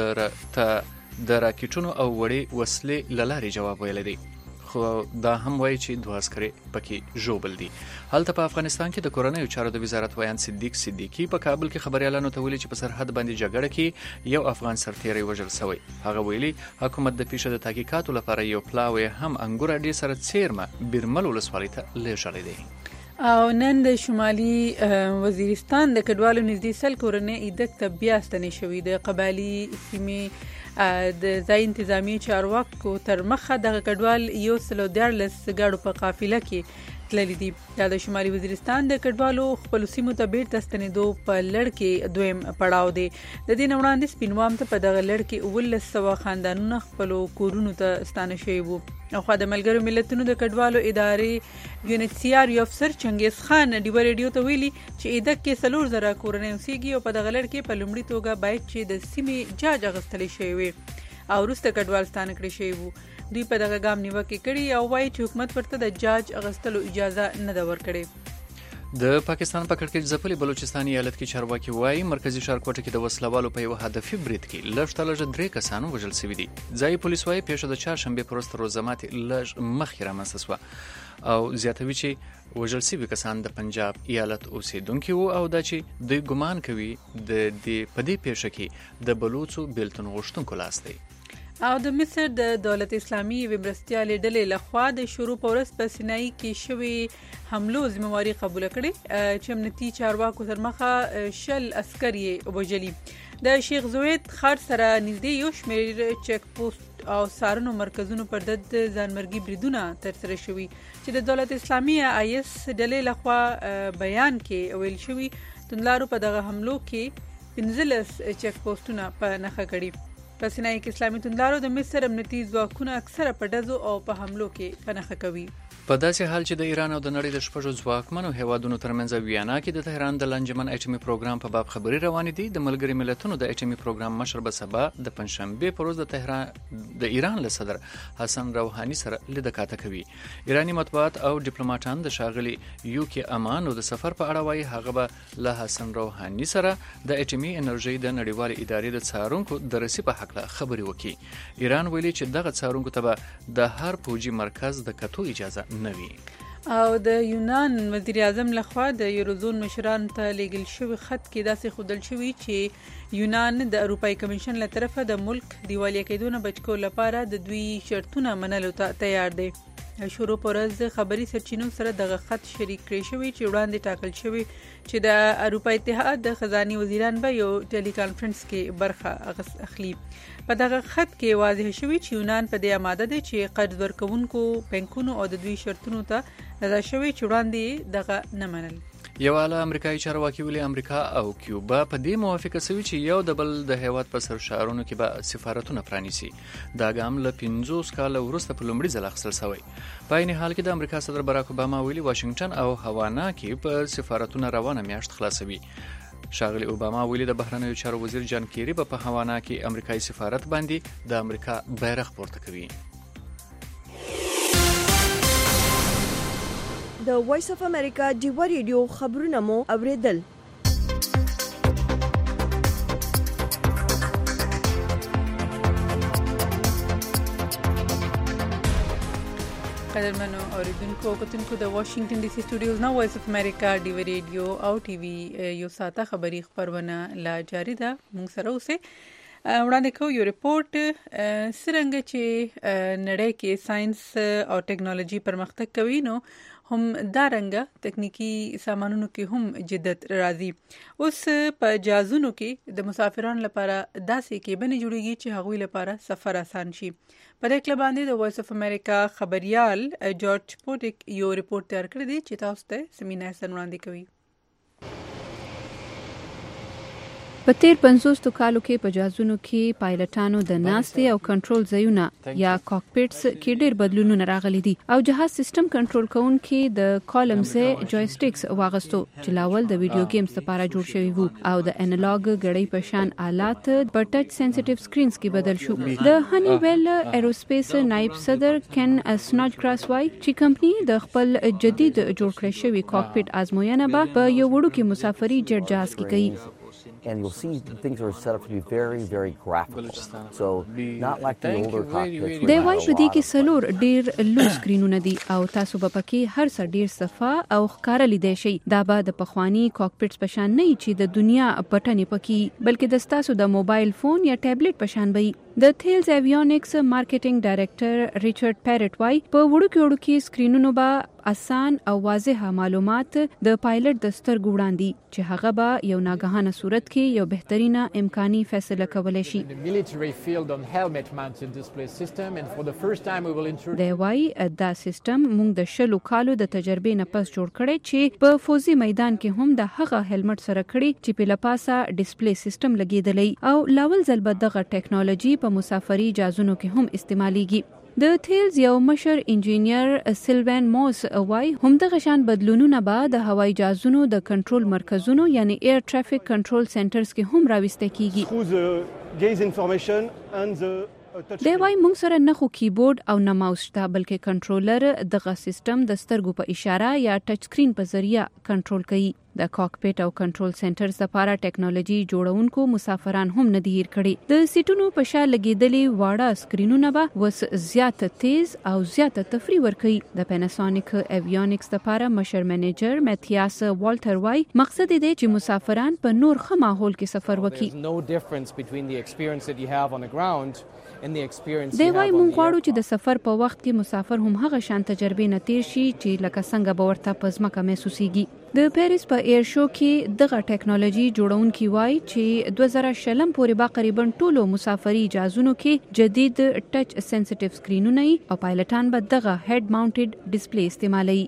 د راکټونو او وړې وسلې لاري جواب ویل دي. خو دا هم وایي چې دوه عسکر پکې ژوبل دي. هلته په افغانستان کې د کورنیو چارو د وزارت ویان صدیق صدیقی په کابل کې خبريالانو ته ویلي چې په سرحد باندې جګړه کې یو افغان سرتیری وژل شوی. هغه ویلي حکومت د پیښې د تحقیقاتو لپاره یو پلاوی هم انګوراډي سره څیرمه بیرمل ولسوالۍ ته لیږلی دی. او نن د شمالي وزیرستان د کډوالو نږدې سل کورنۍ ایدک ته بیا ستنې شوې. د قبایلي سیمې د ځای انتظامی چارواکو تر مخه دغه کډوال یو سلو دیارلس ګاډو په قافله کې تللی دي. دا د شمالي وزیرستان د کډوالو خپل سیمو ته بیرته ستنېدو په لړ کې دویم پړاو دی. د دې نه وړاندې سپینوام ته په دغه لړ کې اوولس سوه خاندانونه خپلو کورونو ته ستانه شوي وو. خو د ملګرو ملتونو د کډوالو ادارې یو ان ایچ سی آر یو افسر چنګیز خان ډیو ریډیو ته ویلي چې ایدک کې څلور زره کورنۍ اوسېږي او په دغه لړ کې په لومړي توګه باید چې د سیمې جاج اخیستلی شوی وي او وروسته کډوال ستانه کړي شوي وو. دوی په دغه ګام نیوکې کړي او وایي چې حکومت ورته د جاج اخیستلو اجازه نه ده ورکړې. د پاکستان په کړکېچ ځپلي بلوچستان ایالت کې چارواکي وایي مرکزی ښار کوټه کې د وسلوالو په یو هدفي برید کې لږ تر لږه درې کسان وژل شوي دي. ځایي پولیس وایي پیښه د چهارشنبې په ورځ تر روزه ماتې لږ مخکې رامنځته شوه او زیاتوي چې وژل شوي کسان د پنجاب ایالت اوسیدونکي وو او دا چې دوی ګمان کوي د دې په دې پیښه کې د بلوچو بیلتون غوښتونکو لاس دی. او د مصر د دولت اسلامي ومرستیالې ډلې لخوا د شروع په ورځ په سینای کې شوی حملو ذمہواری قبول کړې چې امنیتي چارواکو تر مخه شل عسکر یې وژلي. د شیخ زوید ښار سره نږدې یو شمېر چک پوسټ او څارنو مرکزونو پر ضد ځانمرګي بریدونه ترسره شوي چې د دولت اسلامي آی اس ډلې لخوا بیان کې ویل شوي توندلارو په دغه حملو کې پنځلس چک پوسټونه په نښه کړي. په سینای کې اسلامي توندلارو د مصر امنیتي ځواکونه اکثره په ډزو او په حملو کې په نښه کوي. په داسې حال چې د ایران او د نړۍ د شپږو ځواکمنو هیوادونو ترمنځ ویانا کې د تهران د لانجمن اټومي پروګرام په باب خبري روانې دي. د ملګري ملتونو د اټومي پروګرام مشر به سبا د پنځشنبه په ورځ د تهران د ایران له صدر حسن روحاني سره لیدکاته کوي. ایرانی مطبوعات او ډیپلوماټان د شاغلي یو کې امان او د سفر په اړه وایي هغه به له حسن روحاني سره د اټومي انرژي د نړیوال ادارې د څارونکو د رسی په حق خبري وکړي. ایران ویلي چې دغه څارونکو ته به د هر پوجي مرکز د کتو اجازه نه وي. او د یونان وزیر اعظم لخوا د یوروزون مشران ته لیږل شوی خط کې داسې ښودل شوي چې یونان د اروپای کمیشن له طرفه د ملک دیوالیه کېدو نه بچ کولو لپاره د دوی شرطونه منلو ته تیار دی. شروع پر ورځ خبري سرچینو سره دغه خط شریک کړی شوی چې وړاندې ټاکل شوی چې د اروپا اتحاد د خزاني وزیران به یو ټیلی کانفرنس کې برخه اخلي. په دغه خط کې واضح شوی چې یونان په دې آماده دی چې قرض ورکوونکو بانکونو او د دوی شرطونو ته رضا شوی چې وړاندې دغه نه منل. یو اعلی امریکایي چارواکي ویلي امریکا او کیوبا په دې موافقه شوي چې یو د بل د هیواد په سرشارونو کې به سفارتونه پرانیسي. دا ګام له پنځوس کاله وروسته په لومړي ځل اخیستل شوی. په عین حال کې د امریکا صدر باراک اوباما ویلي واشنگټن او هاوانا کې په سفارتونه روانه میاشت خلاصوي. شاغلی اوباما ویلي د بهرنیو چارو وزیر جان کیری په هاوانا کې امریکایي سفارت باندې د امریکا بیرغ پورته کوي. د وایس اف امریکا ډیوا ریډیو خبرونه مو اوریدل. قدرمنو اوریدونکو کتونکو د واشنگټن ډي سي سټوډیوز نه وایس اف امریکا ډیوا ریډیو او ټي وي یو ساته خبري خبرونه لا جاری ده. موږ سره اوسه وړاندې کوو یو ریپورت څنګه چې نړۍ کې ساينس او ټیکنالوژي پرمختګ کوي نو هم دارنګه تکنیکی سامانونو کې هم جدت راځي. اوس په جازونو کې د مسافرانو لپاره داسې کې بنې جوړیږي چې هغوی لپاره سفر آسان شي. په دې کله باندې د وایس اف امریکا خبريال جورج پوټیک یو ریپورت تیار کړی دی چې تاسو ته سمینار سره وړاندې کوي. په تیر پنځوس کالو کې په جازونو کې پایلټانو د ناستې او کنټرول ځایونه یا کاکپټس کې ډېر بدلونونه راغلي دي او جهاز سیستم کنټرول کوونکي د کالمز جویسټکس واغستو چې لاول د ویډیو گیمز لپاره جوړ شوی وو او د انالاګ غړي په شان آلات په ټچ سنسټیو سکرینز کې بدل شو. د هنی ویل ایروسپیس نائب صدر کن اسناج کراس وای چې کمپنی د خپل جدید جوړ کړی شوی کاکپټ ازموینه به په یو وړوکی مسافري جټ جهاز کې کوي. And you'll see things are set up to be very, very graphical. So, not like the older cockpits. د وای شدي کې سلور ډیر لو سکرینونه دي او تاسو به پکې هر څه ډیر صفه او ښکار لیدای شئ. دا به د پخوانی کاکپټس په شان نه چې د دنیا بټنې پکې بلکې د تاسو د موبایل فون یا ټابلیټ په شان وي. د تیلز ایویونکس مارکیټینګ ډایریکټر ریچارډ پیرټ وای په وړوکي وړوکي سکرینونو به آسان او واضحه معلومات د پایلټ د سترګو وړاندې چې هغه به یو ناګهانه صورت کې یو بهترینه امکاني فیصله کولای شي. د وای دا سیستم موږ د شلو کالو د تجربې نه پس جوړ کړی چې په فوزي میدان کې هم د هغه هلمټ سره کړی چې په لپاسه ډیسپلی سیستم لګیدلی او لاول ځل به دغه ټیکنالوژي په مسافري جازونو کې هم استعماليږي. د تیلز یو مشر انجینیر سیلوین موس وای هم د غشان بدلونونه به د هوایي جازونو د کنټرول مرکزونو یعنی ایر ټرافیک کنټرول سنټرز کې هم راوستل کیږي. د وای موږ سره نه خو کیبورډ او نه ماوس شته بلکې کنټرولر دغه سیستم د سترګو په اشاره یا ټچ سکرین په ذریعہ کنټرول کوي. د کاکپټ او کنټرول سنټرز لپاره ټیکنالوژي جوړونکو مسافران هم نه دی هیر کړي. د سیټونو په شا لګیدلي واړه سکرینونه به وس زیات تیز او زیات تفریح ورکوي. د پیناسونیک ایویونکس لپاره مشر منیجر میتیاس والټر وای مقصد دی چې مسافران په نور ښه ماحول کې سفر وکړي. دی وای مونږ غواړو چې د سفر په وخت کې مسافر هم هغه شان تجربې نه تیر شي چې لکه څنګه به ورته په ځمکه محسوسیږي. د پیریس په ایر شو کې دغه ټیکنالوژي جوړونکي وای چې دوه زره شلم پورې با تقریبا ټولو مسافري جازونو کې جدید ټچ سنسټیو سکرینونه او پایلټان به دغه هډ ماونټډ ډیسپلی استعمالوي.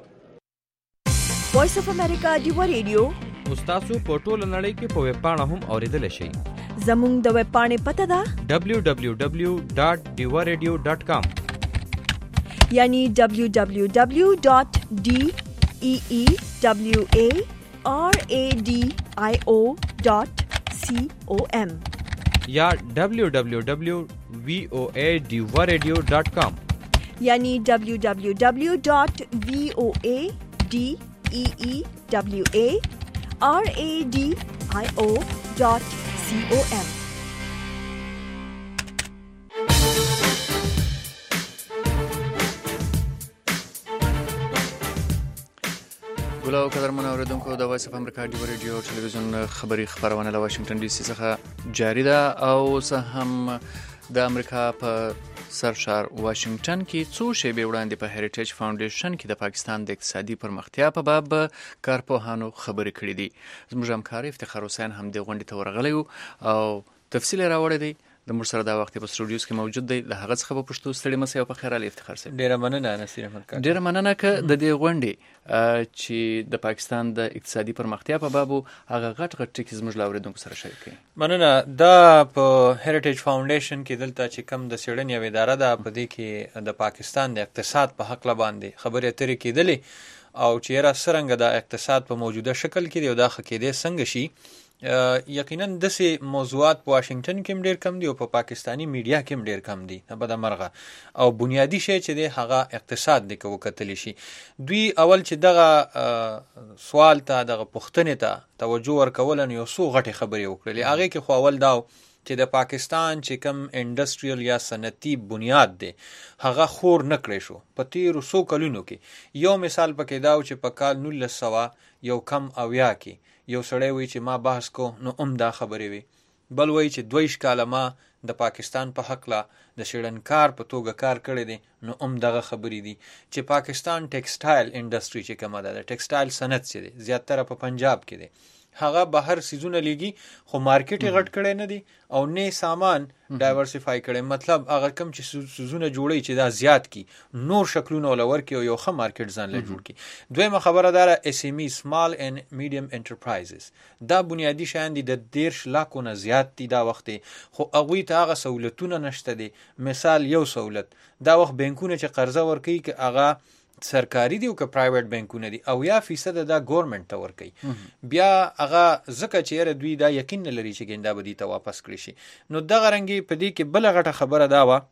وایس اف امریکا ډیوا ریډیو تاسو په ټوله نړۍ کې په ویب پاڼه هم اوریدل شئ. زموږ د ویب پاڼې پته ده دبلیو دبلیو دبلیو ډاٹ ډیوا ریډیو ډاٹ کام یعنی دبلیو دبلیو دبلیو ډاٹ ډی ای ای ڈبلیو اے آر اے ڈی آئی او ڈاٹ سی او ایم یا ڈبلیو ڈبلیو ڈبلیو وی او اے ڈیوا ریڈیو ڈاٹ کام یعنی ڈبلیو ڈبلیو ڈبلیو ڈاٹ وی او اے ڈی ای ای ڈبلیو اے آر اے ڈی آئی او ڈاٹ سی او ایم. ګلو قدرمن اوریدونکو د وایس اف امریکا ډیوا ریډیو ټلویزیون خبری خبرونه له واشنگټن ډي سي څخه جاری ده او زه هم د امریکا په سرشار واشنگټن کې څو شیبې وړاندې په هریټیج فاونډیشن کې د پاکستان د اقتصادي پرمختیا په باب کارپوهانو خبرې کړې دي. زموږ همکار افتخار حسین هم د غونډې ته ورغلی او تفصیل راوړی دی. د موږ سره دا وخت په سټوډیوز کې موجود دی. د هغه څخه په پښتو ستړي مسه او په خیر علي افتخار صاحب. ډیره مننه نصیر احمد کاکا. ډیره مننه ک د دې غونډې چې د پاکستان د اقتصادي پرمختیا په باب هغه غټ غټ ټکي زموږ لاوریدونکو سره شریک کړي. مننه. دا په هریټیج فاونډیشن کې دلته چې کم د سیړنې او اداره ده په دې کې د پاکستان د اقتصاد په حق باندې خبرې اترې کېدلې او چې را سرنګ د اقتصاد په موجوده شکل کې دی او دا خکېده څنګه شي یقینا داسې موضوعات په واشنگټن کې هم ډېر کم دي او په پاکستاني میډیا کې هم ډېر کم دي نه بدمرغه. او بنیادي شی چې دی هغه اقتصاد دی که وکتلی شي. دوی اول چې دغه سوال ته دغه پوښتنې ته توجه ورکوله نو یو څو غټې خبرې وکړلې. هغې کې خو اول دا چې د پاکستان چې کم انډسټریل یا صنعتي بنیاد دی هغه خور نه کړی شو په تیرو څو کلونو کې. یو مثال پکې دا و چې په کال نولس سوه یو کم اویا کې یو سړی وی چې ما بحث کو نو ام دا خبرې وي. بل وی چې دویش کاله ما د پاکستان په حقله د شړنکار په توګه کار کړی دی نو ام دغه خبرې دي. چې پاکستان ټیکسټایل انډسټري چې کومه ده د ټیکسټایل صنعت چې دی زیاتره په پنجاب کې دی هغه بهر سیزونه لګي خو مارکیټ یې غټ کړی نه دی او نه سامان ډایورسیفای کړی. مطلب هغه کم چې سیزونه جوړی چې دا زیات کی نور شکلونه ولور کی او یو ښه مارکیټ ځان له جوړ کی. دویمه خبره دا اس ام ای سمال اینڈ میډیم انټرپرایزز دا بنیادی شیان دي د دیرش لاکو نه زیات دي دا وخت خو هغوی ته هغه سہولتونه نشته دي. مثال یو سہولت دا وخت بانکونه چې قرضه ورکوي که هغه سرکاري دی او که پرایویټ بانکونه دي او یا فیصد دا ګورنمنت ته ورکوي. بیا هغه ځکه چې یاره دوی دا یقین نه لري چې ګنده به دې ته واپس کړي شي. نو دغه رنګې په دې کې بله غټه خبره دا وه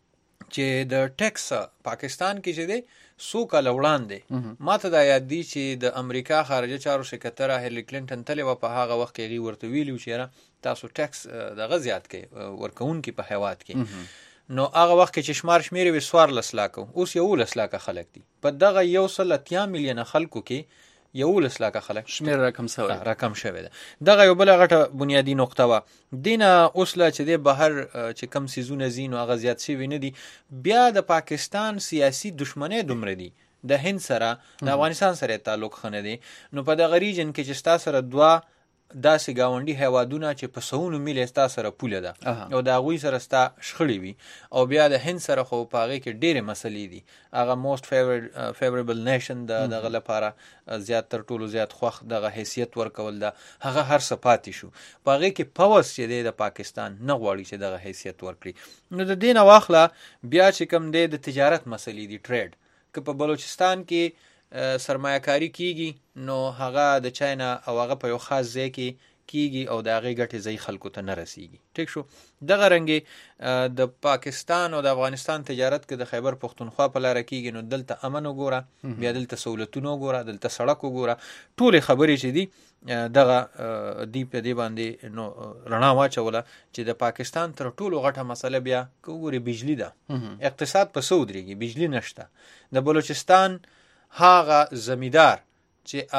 چې د ټیکس پاکستان کې چې دی څو کاله وړاندې ما ته دا یاد دی چې د امریکا خارجه چارو سکرتره هیلری کلینټن تلې وه په هغه وخت کې هغې ورته ویلي و چې یاره تاسو ټیکس دغه زیات کوئ ورکوونکي په هیواد کې. نو هغه وخت کې چې شمار شمیرې وي څوارلس لاکه اوس یولس لاکه خلک دي. په دغه یو سل اتیا میلیونه خلکو کې یولس لاکه خلک شمیر رقم شوی رقم شوی ده. دغه یو بله غټه بنیادي نقطه وه. دینه اوس لا چې دی بهر چې کم سیزونه ځي نو هغه زیات شوي نه دي. بیا د پاکستان سیاسي دشمنۍ دومره دي د هند سره د افغانستان سره تعلق ښه نه دی. نو په دغه ریجن کې چې ستا سره دوه داسې ګاونډي هیوادونه چې په سوونو میله ستا سره پوله ده او د هغوی سره ستا شخړې وي او بیا د هند سره خو په هغې کې ډېرې مسلې دي. هغه موسټ فیوریبل نیشن د دغه لپاره زیات تر ټولو زیات خوښ دغه حیثیت ورکول ده هغه هر څه پاتې شو. په هغې کې پوس چې دی د پاکستان نه غواړي چې دغه حیثیت ورکړي. نو د دې نه واخله بیا چې کوم دی د تجارت مسلې دي ټریډ که په بلوچستان کې سرمایه کاری کیږي نو هغه د چاینا او هغه په یو خاص ځای کې کیږي او د هغې ګټې ځای خلکو ته نه رسیږي. ټیک شو. دغه رنګې د پاکستان او د افغانستان تجارت کې د خیبر پښتونخوا په لاره کیږي نو دلته امن وګوره بیا دلته سہولتونه وګوره دلته سړک وګوره ټولې خبرې چې دي دغه دی په دې باندې نو رڼا واچوله چې د پاکستان تر ټولو غټه مسله بیا که وګورې بجلی ده. اقتصاد په څه ودرېږي بجلی نشته. د بلوچستان هغه زمیدار چې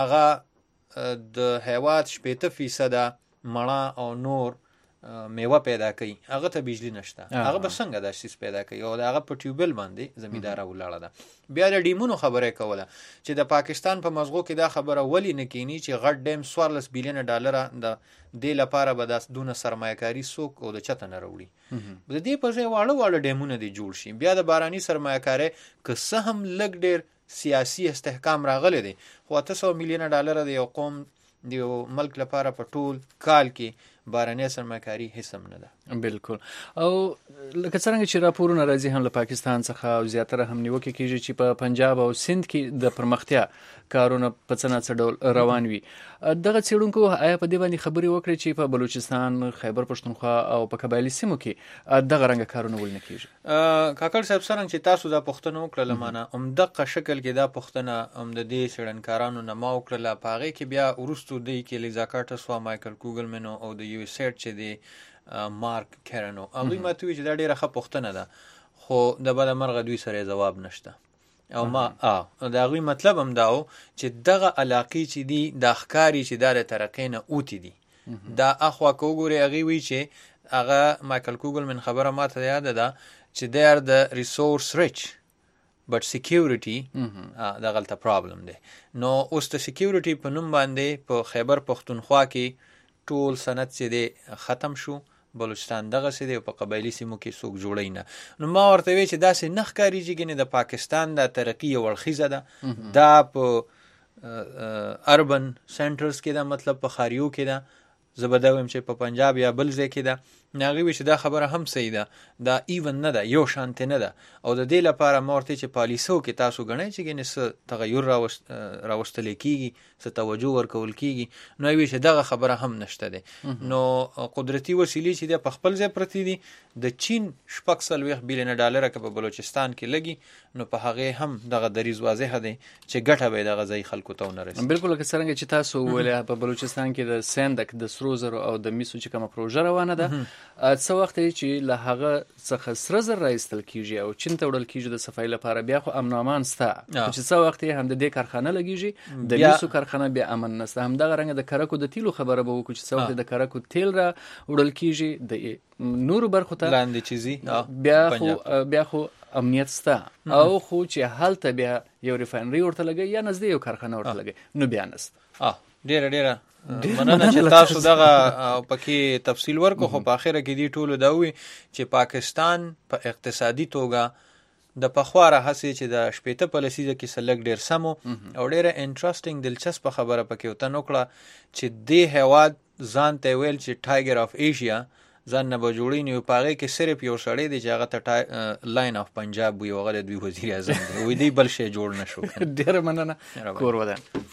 هغه د هیواد شپېته فیصده مڼه او نور میوه پیدا کوي هغه ته بجلی نشته. هغه به څنګه دا شیز پیدا کوي او د هغه په ټیوبل باندې زمینداره ولاړه ده. بیا د ډیمونو خبره کوله چې د پاکستان په مزغو کې دا خبره ولې نه کینی چې غټ ډیم څوارلس بیلیونه ډالره د دې لپاره به داس دونه سرمایه‌کاري څوک او د چته نه راوړي. د دې په ځای واړه واړه ډیمونه دي جوړ شي. بیا د باراني سرمایه‌کاري که څه هم لږ ډېر سیاسي استحکام راغلی دی خو اته سوه میلیونه ډالره د یو قوم د یو ملک لپاره په ټول کال کې بارنۍ سرمایه‌کاري هیڅ هم نه ده. بالکل. او لکه څرنګه چې راپورونه راځي هم له پاکستان څخه او زیاتره هم نیوکې کېږي چې په پنجاب او سند کې د پرمختیا کارونه په څه نه څه ډول روان وي. دغه څېړونکو آیا په دې باندې خبرې وکړې چې په بلوچستان خیبر پښتونخوا او په قبایلي سیمو کې دغه رنګه کارونه ولې نه کېږي؟ کاکړ صاحب څرنګه چې تاسو دا پوښتنه وکړله مانه همدغه شکل کې دا پوښتنه هم د دې څېړنکارانو نه ما وکړله. په هغې کې بیا وروستو دی کې لیزا کارټس وه مایکل کوګلمن او د یو سیټ چې دی مارک کیرنو هغوی ما ته وایي چې دا ډېره ښه پوښتنه ده خو د بده مرغه دوی سره جواب نشته. او ما د هغوی مطلب هم دا و چې دغه علاقې چې دي دا ښکاري چې دا د ترقۍ نه اوتې دي. دا اخوا که وګورې هغې وایي چې هغه مایکل کوګلمن خبره ما ته یاده ده چې دی ار د ریسورس ریچ بټ سیکیورټي دغلته پرابلم دی. نو اوس د سیکیورټي په نوم باندې په خیبر پښتونخوا کې ټول صنعت چې دی ختم شو. بلوچستان دغسې دی او په قبایلي سیمو کې څوک جوړی نه. نو ما ورته وی چې داسې نه ښکارېږي ګنې د پاکستان دا ترقي یو اړخیزه ده. دا په اربن سنټرز کې ده مطلب په ښاریو کې ده. زه به دا ویم چې په پنجاب یا بل ځای کې ده ناغي وی چې دا خبره هم صحیح ده، دا ایون نه ده، یو شانت نه ده، او د دې لپاره مورته چې پالیسو کې تاسو غنئ چې ګنې څه تغیر راوست راوستل کیږي، څه توجه ورکول کیږي، نو وی چې دغه خبره هم نشته ده. نو قدرتي وسیلې چې د خپل ځای پرتی دي، د چین شپږ سلويخ بلین ډالر کې په بلوچستان کې لګي، نو په هغه هم دغه دریز واضح ده چې ګټه به دغه ځای خلکو ته ونه رسي. بالکل که څنګه چې تاسو ولې په بلوچستان کې د سندک د سرو زرو او د میسو چې کومه پروژه روانه ده، څه وخت چې له هغه څخه سره زر راایستل کیږي او چین ته وړل کیږي د صفای لپاره، بیا خو امن امان سته، چې څه وخت هم د دې کارخانه لګیږي، د میسو کارخانه بیا امن نشته. هم دغه رنګ د کرکو د تیلو خبره به وکړو چې څه وخت د کرکو تیل را وړل کیږي د نورو برخو ته لاندې چیزي، بیا خو بیا خو امنیت سته، او خو چې حالت بیا یو ریفاینری ورته لګي یا نزدې یو کارخانه ورته لګي، نو بیا نست. اه ډیره ډیره مننه چې تاسو دغه پکې تفصیل ورکو. خو په اخره کې دی ټولو دا وی چې پاکستان په اقتصادي توګه د پخواره هڅې چې د شپېته په لسیزه کې سلګ ډیر سمو او ډیره انټرېسټینګ دلچسپ خبره پکې وته نوکړه چې د هواد ځان ته ویل چې ټایګر اف ایشیا ځان نه به جوړی نه پاغه کې صرف یو سړی دی چې هغه ته لاین اف پنجاب وی وغه د دوی وزیر اعظم دی، وی دی بل شی جوړ نشو. ډیر مننه کور ودان.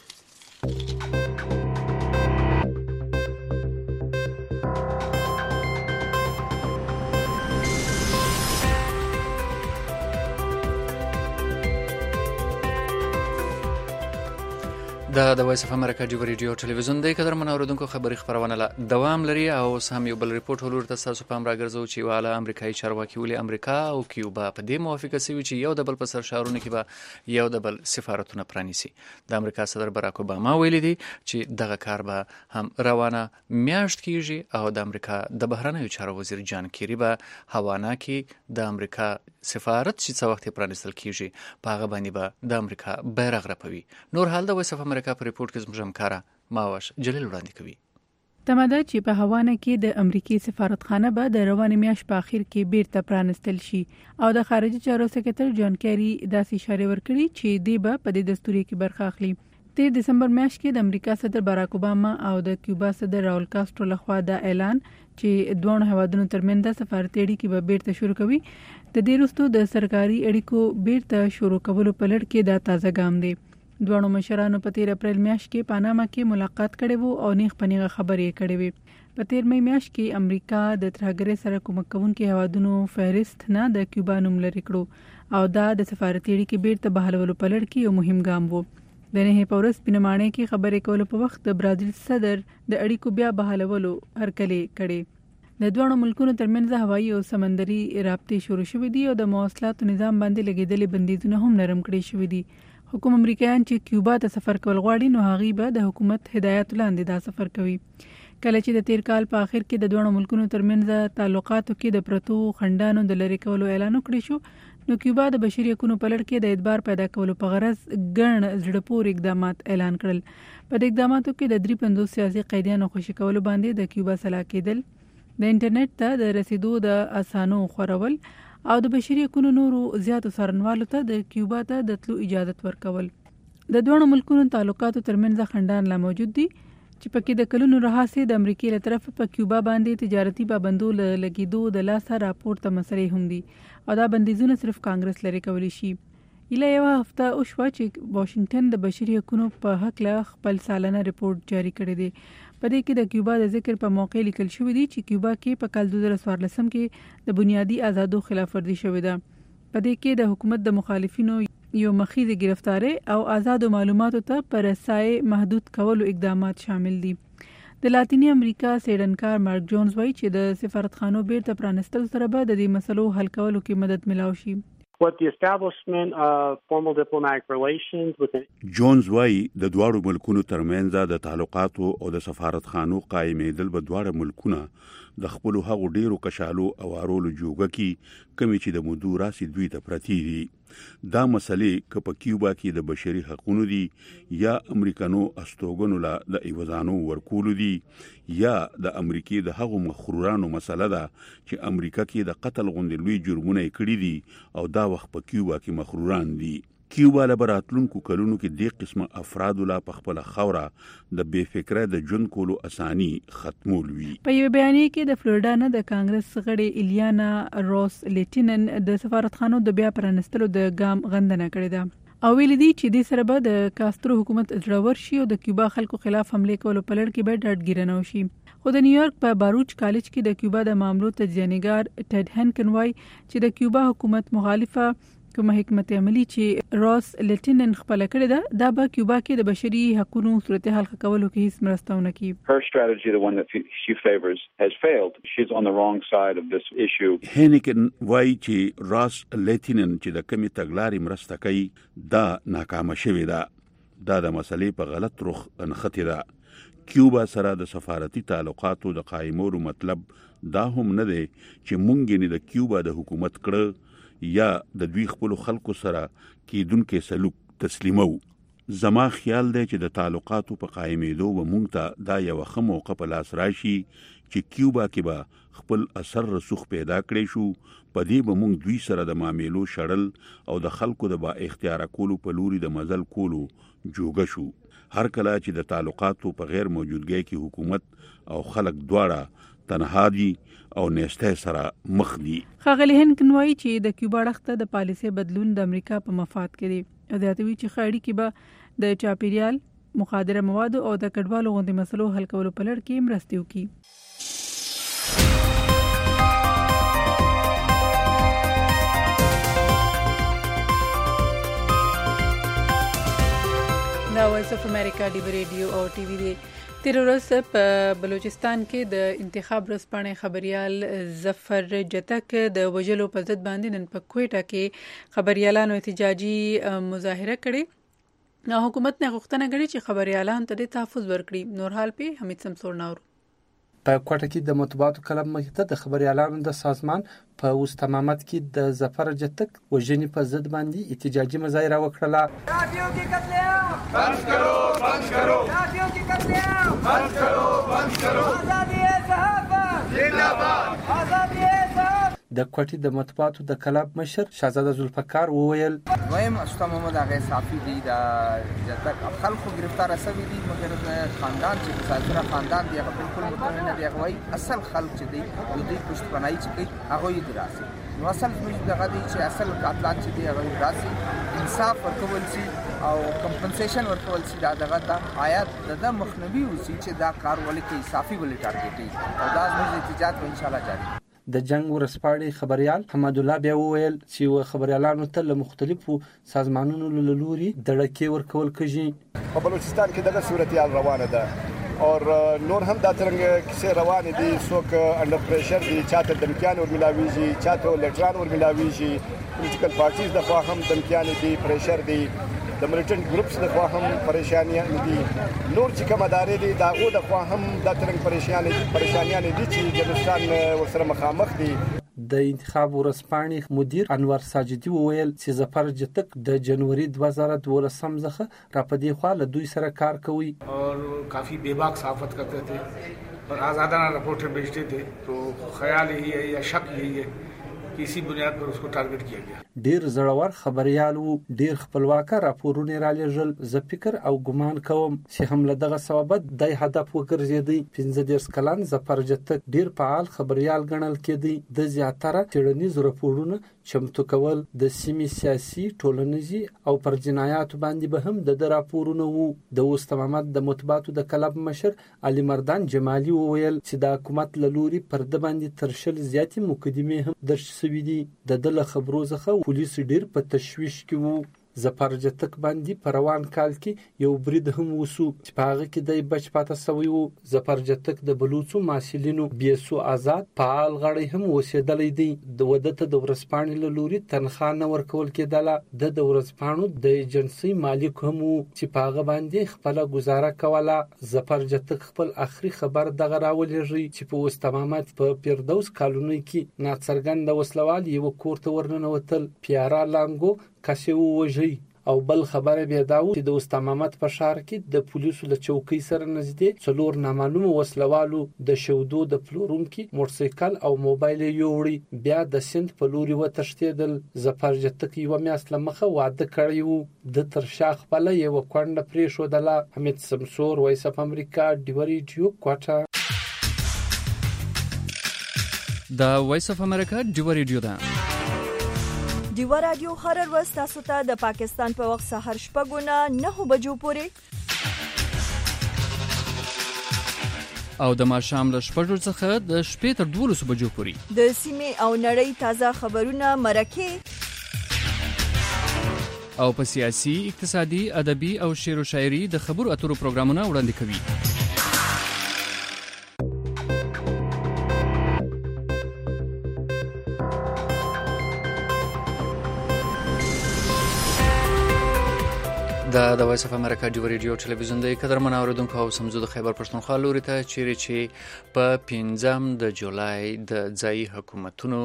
دا د وایس اف امریکا ډیو ریډیو ټلویزیون دی. قدر من اوریدونکو خبری خبرونه لا دوام لري او سم یو بل ریپورت ولور تاسو په امر راګرځو چې والا امریکایي چارواکي ولې امریکا او کیوبا په دې موافقه شوي چې یو د بل په سر شهرونو کې به یو د بل سفارتونه پرانیسي. د امریکا صدر باراک اوباما ویلي دی چې دغه کار به هم روانه میاشت کیږي او د امریکا د بهرنیو چارو وزیر جان کیری به هوانا کې د امریکا سفارت چې څو وخت پرانیستل کیږي په هغه باندې به د امریکا بیرغ رپوي. نور حال د وایس اف امریکا په ریپورت کې زموږ همکاره ماوش جلیل وړاندې کوي. تماده چې په هوانا کې د امریکای سفارتخانه به د روانې میاشت په اخر کې بیرته پرانستل شي او د خارجي چارو سکرټر جان کیری داسې اشاره ورکړي چې دی به په دې دستوري کې برخه اخلي. د دسمبر میاشت کې د امریکا صدر باراک اوباما او د کیوبا صدر راول کاسترو لخوا د اعلان چې دوه هوادونو ترمنځ سفارتي اړیکې به بیرته شروع کوي. د دې وروسته د سرکاري اړیکو بیرته شروع کولو په لړ کې دا تازه ګام دی. دوه مشرانو په تیر اپریل میاشت کې پاناما کې ملاقات کړي وو او نیغ پنیغه خبرې کړي وي. په تیر مې میاشت کې امریکا د ترهګرۍ سره کومک کوونکو هوادونو فهرست نه د کیوبا نوم لري کړو او دا د سفارتي اړیکې بیرته بحالولو په لړ کې یو مهم ګام وو. د نه پورس پینمانه کې خبرې کولو په وخت د برازیل صدر د اړیکو بیا بحالولو هرکلې کړي. د دوه ملکونو ترمنځ هوایي او سمندري رابطې شروع شوې دي او د مواصلاتو نظام باندې لګیدلې بندیزونه هم نرم کړي شوې دي. حکومت امریکایان چې کیوبا ته سفر کول غواړي نو هغه به د حکومت هدایت لاندې دا سفر کوي. کله چې د تیر کال په اخر کې د دوه ملکونو ترمنځ تعلقاتو کې د پرتو خندانو د لری کولو اعلان وکړي شو نو کیوبا د بشري حقوقو په لړ کې د اعتبار پیدا کولو په غرض ګڼ زړه پور اقدامات اعلان کړل. په دې اقداماتو کې د درې پنځوس سیاسي قیدیانو خوشي کولو باندې د کیوبا سلا کېدل، د انټرنیټ ته د رسیدو د اسانو خورول او د بشري حقوقو نورو زیاتو څارنوالو ته د کیوبا ته د تلو اجازه ورکول. د دوه ملکونو تعلقاتو ترمنځ خندان لا موجود دي چې پکې د کلونو راهیسې د امریکای له طرف په کیوبا باندې تجارتي پابندو لګیدو د لاسه راپورته مسلې هم دي او دا بندیزونه صرف کانګرس لري کولی شي. اله یو هفته او شوا چې واشنگټن د بشري حقوقو په حق له خپل سالانه ریپورت جاری کړی دی. په دې کې د کیوبا د ذکر په موقع لیکل شوی دی چې کیوبا کې په کال دوه هزار څوارلس کې د بنیادی آزادو خلاف ورزي شوې ده. په دې کې د حکومت د مخالفینو یو مخیزه گرفتاری او آزادو معلوماتو ته پر رسای محدود کولو اقدامات شامل دي. د لاتینی امریکا سیډنکار مارک جونز وایي چې د سفارتخانو بیرته پرانستل سره به د دې مسلو حل کولو کې مدد ملاو شي. What the establishment of formal diplomatic relations with جونز وايي د دواړو ملکونو ترمنځ د تعلقاتو او د سفارتخانو قائمېدل به دواړه ملکونه د خپل هغو ډیرو کشالو او ارولو جوګه کې کمی چې د مودو راسي دوی ته پرتی دي. دا مسلې که په کیوبا کې د بشري حقوقو دي یا امریکانو استوګنو لا د ایوازانو ورکول دي یا د امریکای د هغو مخرورانو مسله ده چې امریکا کې د قتل غوندې لوی جرمونه کړي دي او دا وخت په کیوبا کې مخروران دي. کیوبا له براتلونکو کلونو کې د قسمه افراد لا په خپل خوره د بې فکره د جون کولو اساني ختمول وی. په یو بیان کې د فلوریدا نه د کانګرس غړي الیانا روس لیټینن د سفارتخانو د بیا پرانستلو د ګام غندنه کړې ده او ویل دي چې د سره به د کاسترو حکومت زړور شي او د کیوبا خلکو خلاف حمله کولو په لړ کې به ډاډګیرنه وشي. خو د نیویارک په باروچ کالج کې د کیوبا د معاملو تجزیه‌نګار ټیډ هنکن وایي چې د کیوبا حکومت مخالفه کومه حکمت عملی چې روس لیټینن خپل کړی ده دا به کیوبا کې د بشري حقوقو صورتحال کولو کې هیڅ مرسته ونه کوي. Her strategy, the one that she favors, has failed. She's on the wrong side of this issue. هنکن وایي چې روس لیټینن چې د کمی تګلاري مرسته کوي دا ناکامه شوې ده. دا د مسلې په غلط رخ انختی ده. کیوبا سره د سفارتي تعلقاتو د قائمولو مطلب دا هم نه دی چې مونږ نه د کیوبا د حکومت کړه یا د دوی خپل خلکو سره کېدونکو سلوک تسلیمو. زما خیال دی چې د تعلقاتو په قائمېدو و مونږ ته دا یو ښه موقع په لاس راشي چې کیوبا کې به خپل اثر رسوخ پیدا کړی شو. په دې به مونږ دوی سره د معاملو شړل او د خلکو د با اختیار کولو په لوري د مزل کولو جوګه شو. هر کله چې د تعلقاتو په غیر موجودګۍ کې حکومت او خلک دواړه تنها دي او نشته سره مخ دي. خغلی هنکن وایي چې د کیوبا اړخته د پالیسي بدلون د امریکا په مفاد کې دی. زیاتوي چې خاړي کې به د چاپیریال مخادره مواد او د کډوالو غوندي مسلو حل کولو په لړ کې مرسته وکړي. دا وایس اف امریکا دی ریډیو او ټي وي دی. تیر ورځ په بلوچستان کې د انتخاب ورځپاڼې خبريال ظفر جتک د وجلو په ضد باندې نن په کوټه کې خبريالانو احتجاجي مظاهره کړې. نو حکومت نه غوښتنه کړې چې خبريالان ته د تحفظ ورکړي. نور حال په حمید سمسور نور په کوټه کې د مطبوعاتو کلب مخته د خبريالانو د سازمان په اوستمامت کې د ظفر جتک وجنی په ضد باندې احتجاجي مظاهره وکړه. رادیو کې قتل بند کرو بند کرو رادیو کې قتل بند کرو بند کرو آزادی صحافت زندہ باد آزادی صحافت. د کوټې د مطبوعاتو د کلب مشر شاهزاده ذوالفقار وویل وایم استاد محمد هغه صافي دی د جتک خلکو گرفتار شوی دي مګر د خاندان چې ساتره خاندان دی هغه بالکل متمنه دی هغه اصل خلک چې دی د دې پښتونای چې کوي هغه یې دراسي. نو اصل موږ دغه دی چې اصل قاتلان چې دی هغه دراسي انصاف ورکول شي او کمپنسیشن ورکول شي دا دغه د آیات د مخنبي وسی چې دا کار ولې کوي صافي ولې ټارګټي او دا زموږ احتجاج به ان شاء الله جاری. د جنگ ورسپاړي خبريال حمد الله بیا وویل چې خبريالانو ته له مختلفو سازمانونو له لوري دړکې ورکول کېږي. په بلوچستان کې دغه صورتحال روانه ده او نور هم دا څنګه کیسه روانه دي. څوک انډر پریشر دي، چاته دمکیان ورملاويږي، چاته لټران ورملاويږي. پولیټیکل پارټیز د خوا هم دمکیان دي، پریشر دي. د ملیټنټ ګروپس د خوا هم پریشانیاں دي. نور چې کوم ادارې دي داغه د خوا هم د ترنګ پریشانې دي پریشانیاں دي چې جنستان ورسره مخامخ دي. د انتخاب ورسپاڼې مدیر انور ساجدي وویل چې ظفر جتک د جنوري دو هزار دولسم څخه را پدې خوا له دوی سره کار کوي او کافی بیباک صحافت کرتے تھے اور آزادانہ رپورٹیں بیچتے تھے. تو خیال یہی ہے یا شک یہی ہے کہ اسی بنیاد پر اس کو ٹارگٹ کیا گیا. ډیر زړور خبريال وو، ډیر خپلواکه راپورونه را لېږل. زه فکر او ګمان کوم چې هم له دغه سبب د هدف وګرځېدی. پنځه دېرش کلن ظفر جتک ډیر فعال خبريال ګڼل کېدی. د زیاتره څېړنیز راپورونه چمتو کول د سیمې سیاسي ټولنیزي او پر جنایاتو باندې به هم د راپورونه وو. د اوستمامت د مطبوعاتو د کلب مشر علي مردان جمالي وویل چې د حکومت له لوري پر د باندې ترشل زیاتې مقدمې هم درش شوې دي. د دله خبرو څخه پولیس ډیر په تشویش کې وو. ظفر جتک باندې په روان کال کې یو برید هم وسو چې په هغه کې د بچ پاته سوی وو. ظفر جتک د بلوچو ماسلینو بیسو آزاد فعال غړی هم وسیدلې دی. د ودته د ورسپاڼې له لوري تنخواه نه ورکول کېدله. د د ورسپاڼو د ایجنسۍ مالک هم وو چې په هغه باندې خپله ګزاره کوله. ظفر جتک خپل اخري خبر دغه راولېږي چې په اوستمامت په پیردوس کالونۍ کې ناڅرګنده وسلوال یو کور ته ورننوتل، پیاره لانګو کسې ووژئ او بل خبره بیا دا و چې د استاد محمد په ښار کې د پولیسو له چوکۍ سره نږدې څلور نامعلومه وسلوالو د شودو د پلورونکي موټرسایکل او موبایل یوړي بیا د سند په لوري وتښتېدل. ظفرجتک یو میاشت لمخه واده کړی و. د تر شا خپله یوه کونډه پرېښودله. حمید سمسور، وایس اف امریکا، ډیوه ریډیو، کوټه. دا وایس اف امریکا ډیوه ریډیو ده. ډیوه رادیو هر ورځ تاسو ته د پاکستان په وخت سهار شپږ نه نهه بجو پورې او د ماښام له شپږو څخه د شپې تر دولسو بجو پورې د سیمې او نړۍ تازه خبرونه، مرکې او په سیاسي، اقتصادي، ادبي او شعر و شاعري د خبرو اترو پروګرامونه وړاندې کوي. دا د وایس اف امریکا ډیوه ریډیو ټلویزیون دی. قدرمن اوریدونکو او سمزو د خیبر پښتونخوا لوري ته چیرې چې په پنځم د جولای د ځایي حکومتونو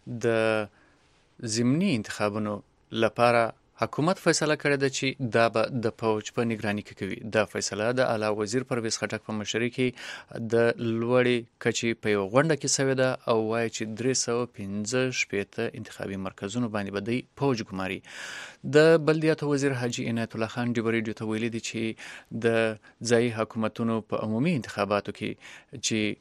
د ضمني انتخابونو لپاره حکومت فیصله کړې ده چې دا به د پوج په نگرانی کې کوي. دا فیصله د اعلی وزیر پرویز خټک په مشرۍ کې د لوړې کچې په یو غونډه کې شوې ده او وایي چې درې سوه پنځه شپېته انتخابي مرکزونو باندې به دی پوج ګماري. د بلدیاتو وزیر حاجي عنایت الله خان ډیوه ریډیو ته ویلي دي چې د ځایي حکومتونو په عمومي انتخاباتو کې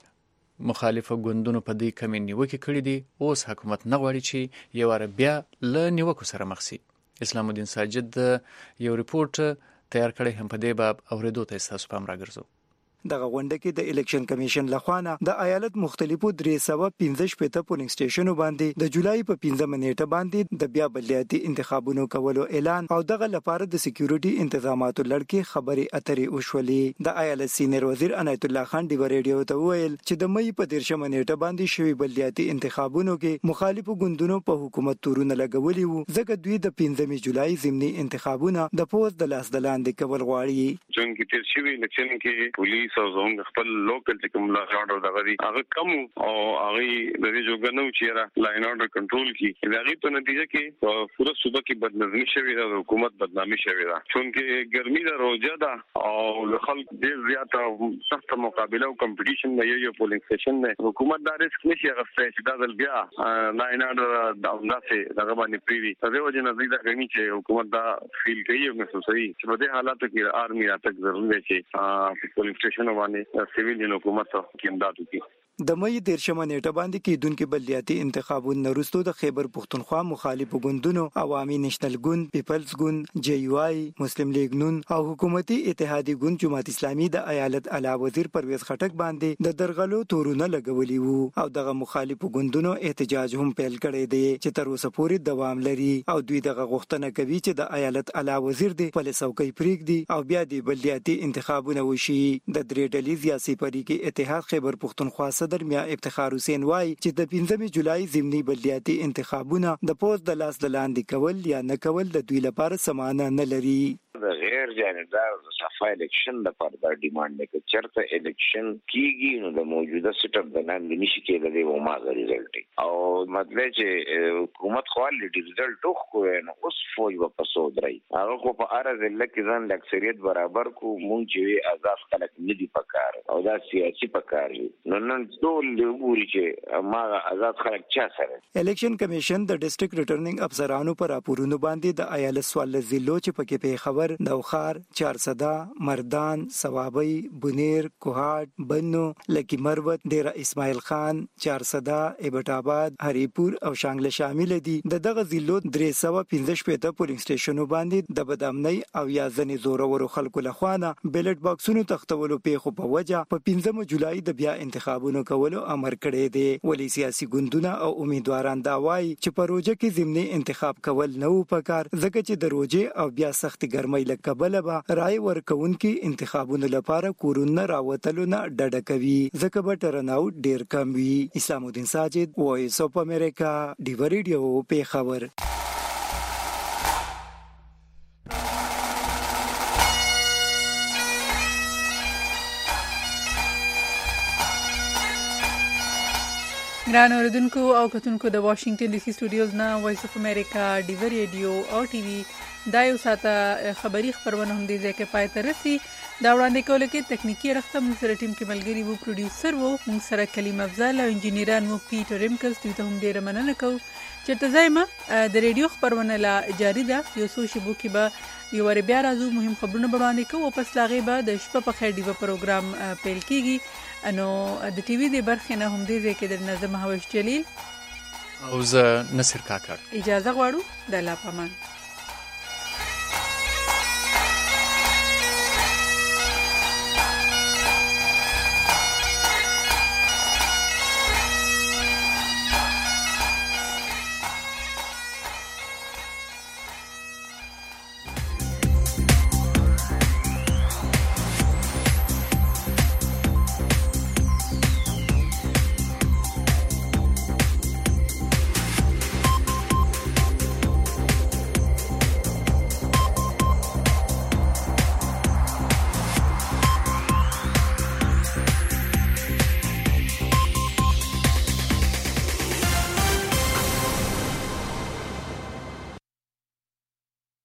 چې مخالفه ګوندونو په دې کمې نیوکې کړې دي، اوس حکومت نه غواړي چې یو واره بیا له نیوکو سره مخ شي. اسلام الدین ساجد یو ریپورت تیار کړی، هم په دې باب اورېدو ته ستاسو پام راګرځو. دغه غونډه کې د الیکشن کمیشن لخوا نه د ایالت مختلفو درې سوه پنځه شپېته پولینګ سټیشنونو باندې د جولای په پنځمه نیټه باندې د بیا بلدیاتي انتخابونو کولو اعلان او دغه لپاره د سکیورټي انتظاماتو لړکې خبرې اترې وشولې. د ایالت سینیر وزیر عنایت الله خان ډیوه ریډیو ته وویل چې د مې په دیرشمه نیټه باندې شوي بلدیاتي انتخابونو کې مخالفو ګوندونو په حکومت تورونه لګولي وو، ځکه دوی د پنځمې جولای ضمني انتخابونه د پوز د لاس د لاندې کول غواړي. جون کې تیر شوي الیکشن کې پولیس او زموږ خپل لوکل چې کوم لا آرډر دغه دي هغه کم او هغه د دې جوګنو چې را لاین آرډر کنټرول کی هغه په نتیجه کې پوره صوبه کې بدنظمي شوې ده، حکومت بدنامي شوې ده، چونکه ګرمي د روزه ده او خلک ډېر زیاته سخت مقابله او کمپټیشن نه یو پولینګ سټیشن نه حکومت دا ریسک نشي غوښتلی چې دا ځل بیا لاین آرډر دغه دغه باندې پریوي. په دې وجه نه زیاته غني چې حکومت دا فیل کوي او محسوسوي چې په دې حالاتو کې آرمي راتګ ضروري دی چې پولینګ سټیشن باندې سیویلین حکومت کې امداد وکړي. د مې دیرشمه نیټه باندې کېدونکو بلدیاتي انتخابونو وروسته د خیبر پښتونخوا مخالفو ګوندونو عوامي نېشنل ګوند، پیپلز ګوند، جے یو آی، مسلم لیگ نون او حکومتي اتحادیه ګوند جماعت اسلامي د ایالت اعلی وزیر پرویز خټک باندې د درغلو تورونه لګولي وو او دغه مخالفو ګوندونو احتجاج هم پیل کړی دی چې تر اوسه پورې دوام لري او دوی دغه غوښتنه کوي چې د ایالت اعلی وزیر دی په لسوکۍ پریږدي او بیا د بلدیاتي انتخابونه وشي. د درې ډلې سیاسي پریکي اتحاد خیبر پښتونخوا صدر میا افتخار حسین وای چې د پنځمې جولای ضمني بلدیاتي انتخابونه د پوز د لاس د لاندې کول یا نه کول د دوی لپاره سمانه نه لري. د غیر جانبدار صفه الیکشن لپاره د ډیماند نه چرته الیکشن کیږي نو د موجوده سیټ اپ د لاندې نشي کېدلی او ما غوړي ريزلټ او مطلب چې حکومت کوالټي ريزلټ خو نو اوس فوج په پسو درای هغه خو په ارز لکه ځان د اکثریت برابر کو مونږ چې آزاد خلک نه دي پکار او دا سیاسي پکار نو نن ټول وګوري چې ما آزاد خلک چا سره. الیکشن کمیشن د ډیسټریکټ ریټرنینګ افسرانو پر راپورونو باندې د ایالت سوال ضلعو چې پکې په خبر نوخار، چارسدا، مردان، سوابی، بنیر، کوهاټ، بنو، لکی مروت، ډیره اسماعیل خان، چارسدا، ایبټ آباد، هریپور او شانګله شامل دي. د دغه ضلعو درې سوه پنځه شپېته پولینګ سټیشنونو باندې د بدامنۍ او یا ځنې زورورو خلکو لخوا نه بیلټ باکسونو تختولو پیښو په وجه په پنځمه جولای د بیا انتخابونو کولو امر کړی دی. ولی سیاسي ګوندونه او امیدواران دا وایي چې په روجه کې ضمني انتخاب کول نه و پکار، ځکه چې د روجه او بیا سخت ګرمۍ لکبل به رای ورکونکي انتخابونو لپاره کورونه راوتلو نه ډډه کوي، ځکه به ټرناوټ ډیر کم وي. اسلام الدین ساجد، وایس اف امریکا، ډیوه ریډیو، پیښور. ګران اوریدونکو او کتونکو د واشنگټن ډي سي سټوډیوز نه وایس اف امریکا ډیوه ریډیو او ټي وي دا یو ساته خبری خبرونه هم دي ځکه پای ته رسي دا وړاندې کول کې تکنیکی رخته موږ سره ټیم کې ملګری وو پروډوسر وو موږ سره کلیم افضل او انجینران مو پیټر ریمکس دوی ته هم ډیره مننه کوو چې ته زایمه د ریډیو خبرونه لا جاری ده یو څو شیبو کې به یو ور بیا راځو مهم خبرونه وړاندې کوو پس لاغه به د شپه په خیر دی پروګرام پیل کیږي انو د ټي وي د برخې نه هم دې ځکه د نظم هوش جلیل او زه نصر کاکړ اجازه غواړو د لا پامان